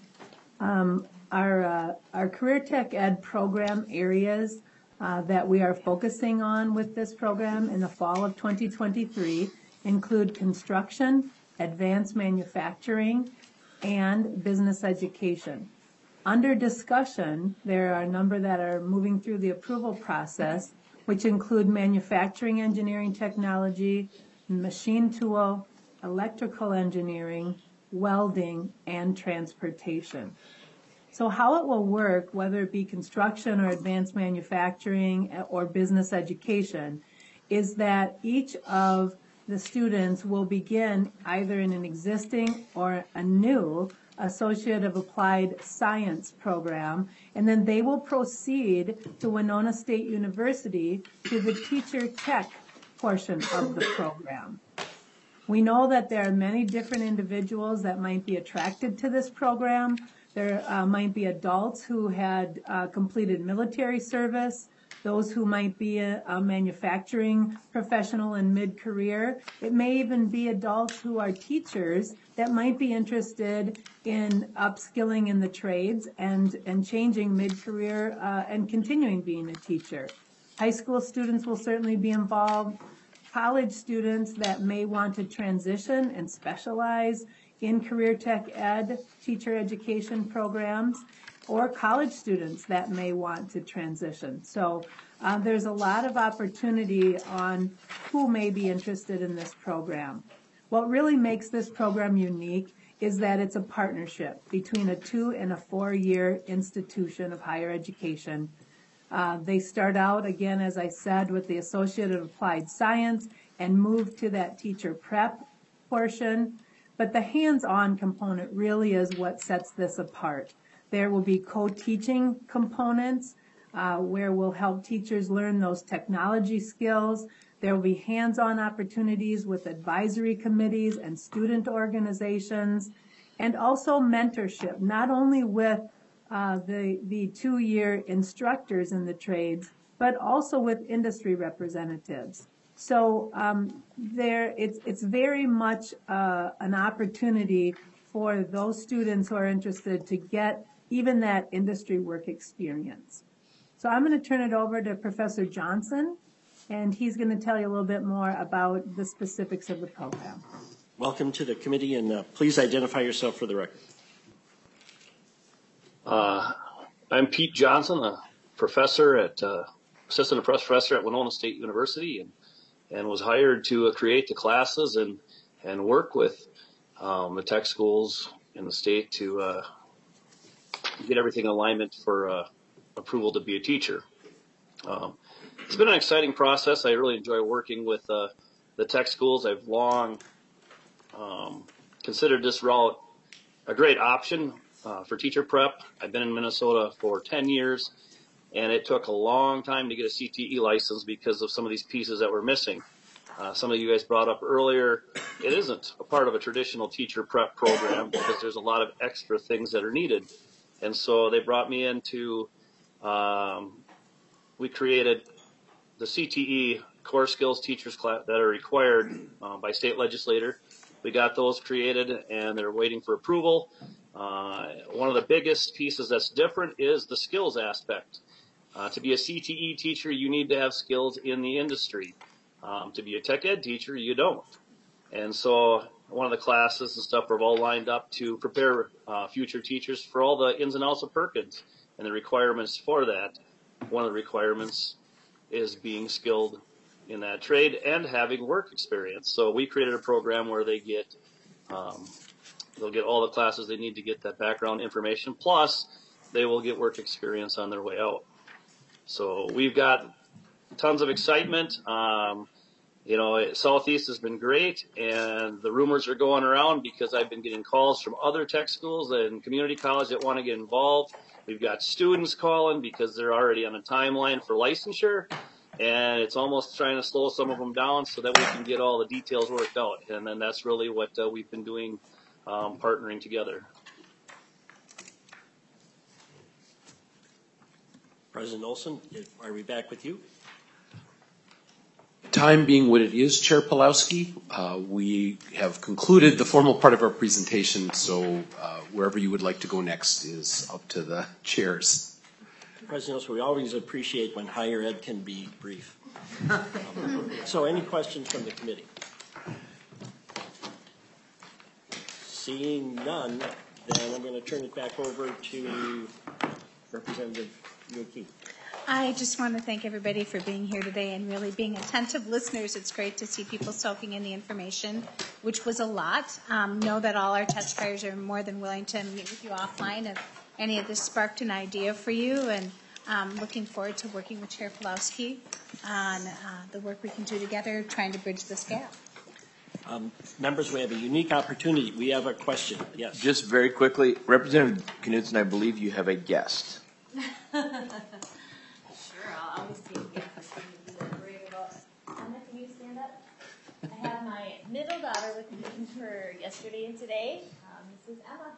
Um, our, uh, our career tech ed program areas uh, that we are focusing on with this program in the fall of twenty twenty-three include construction, advanced manufacturing, and business education. Under discussion, there are a number that are moving through the approval process, which include manufacturing engineering technology, machine tool, electrical engineering, welding, and transportation. So how it will work, whether it be construction or advanced manufacturing or business education, is that each of the students will begin either in an existing or a new Associate of Applied Science program, and then they will proceed to Winona State University to the teacher tech portion of the program. We know that there are many different individuals that might be attracted to this program. There uh, might be adults who had uh, completed military service, those who might be a, a manufacturing professional in mid-career. It may even be adults who are teachers that might be interested in upskilling in the trades and, and changing mid-career uh, and continuing being a teacher. High school students will certainly be involved. College students that may want to transition and specialize in career tech ed, teacher education programs, or college students that may want to transition. So uh, there's a lot of opportunity on who may be interested in this program. What really makes this program unique is that it's a partnership between a two and a four-year institution of higher education. Uh, they start out, again, as I said, with the Associate of Applied Science and move to that teacher prep portion. But the hands-on component really is what sets this apart. There will be co-teaching components uh, where we'll help teachers learn those technology skills. There will be hands-on opportunities with advisory committees and student organizations, and also mentorship, not only with uh, the, the two-year instructors in the trades, but also with industry representatives. So um, there, it's, it's very much uh, an opportunity for those students who are interested to get even that industry work experience. So I'm going to turn it over to Professor Johnson, and he's going to tell you a little bit more about the specifics of the program. Welcome to the committee, and uh, please identify yourself for the record. Uh, I'm Pete Johnson, a professor at, uh, assistant professor at Winona State University, and, and was hired to uh, create the classes and, and work with um, the tech schools in the state to uh, get everything in alignment for uh, approval to be a teacher. Um, it's been an exciting process. I really enjoy working with uh, the tech schools. I've long um, considered this route a great option uh, for teacher prep. I've been in Minnesota for ten years, and it took a long time to get a C T E license because of some of these pieces that were missing. Uh, some of you guys brought up earlier, it isn't a part of a traditional teacher prep program because there's a lot of extra things that are needed. And so they brought me into, um, we created the C T E core skills teachers class that are required uh, by state legislator. We got those created and they're waiting for approval. Uh, one of the biggest pieces that's different is the skills aspect. Uh, to be a C T E teacher, you need to have skills in the industry. Um, to be a tech ed teacher, you don't. And so one of the classes and stuff are all lined up to prepare uh, future teachers for all the ins and outs of Perkins and the requirements for that. One of the requirements is being skilled in that trade and having work experience. So we created a program where they get, um, they'll get all the classes they need to get that background information, plus they will get work experience on their way out. So we've got tons of excitement. Um, you know, Southeast has been great, and the rumors are going around because I've been getting calls from other tech schools and community college that want to get involved. We've got students calling because they're already on a timeline for licensure, and it's almost trying to slow some of them down so that we can get all the details worked out. And then that's really what uh, we've been doing, um, partnering together. President Olson, are we back with you? Time being what it is, Chair Pawlowski, uh, we have concluded the formal part of our presentation, so uh, wherever you would like to go next is up to the chairs. President Olson, we always appreciate when higher ed can be brief. Um, so any questions from the committee? Seeing none, then I'm going to turn it back over to Representative Yuki. I just want to thank everybody for being here today and really being attentive listeners. It's great to see people soaking in the information, which was a lot. Um, know that all our testifiers are more than willing to meet with you offline if any of this sparked an idea for you. And um, looking forward to working with Chair Pawlowski on uh, the work we can do together trying to bridge this gap. Um, members, we have a unique opportunity. We have a question. Yes. Just very quickly, Representative Knudsen, I believe you have a guest. Sure, I'll always be a guest. Emma, can you stand up? I have my middle daughter with me for yesterday and today. Um, this is Emma.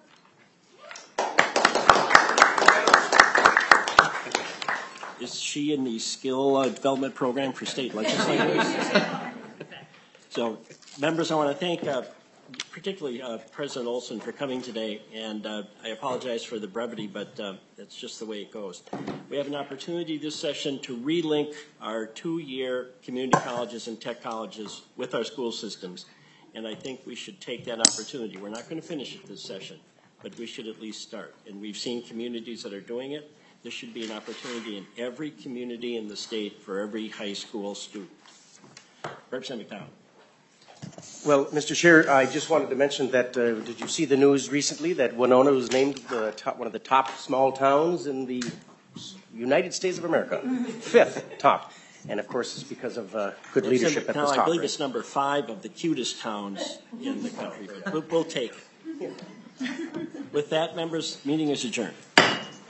Is she in the skill uh, development program for state legislators? So, members, I want to thank uh, particularly uh, President Olson for coming today, and uh, I apologize for the brevity, but uh, that's just the way it goes. We have an opportunity this session to relink our two-year community colleges and tech colleges with our school systems, and I think we should take that opportunity. We're not going to finish it this session, but we should at least start, and we've seen communities that are doing it. There should be an opportunity in every community in the state for every high school student. Representative McDowell. Well, Mister Chair, I just wanted to mention that, uh, did you see the news recently that Winona was named the top, one of the top small towns in the United States of America? Fifth top. And of course, it's because of uh, good leadership at the top. I believe right? it's number five of the cutest towns in the country, but we'll, we'll take it. With that, members, meeting is adjourned.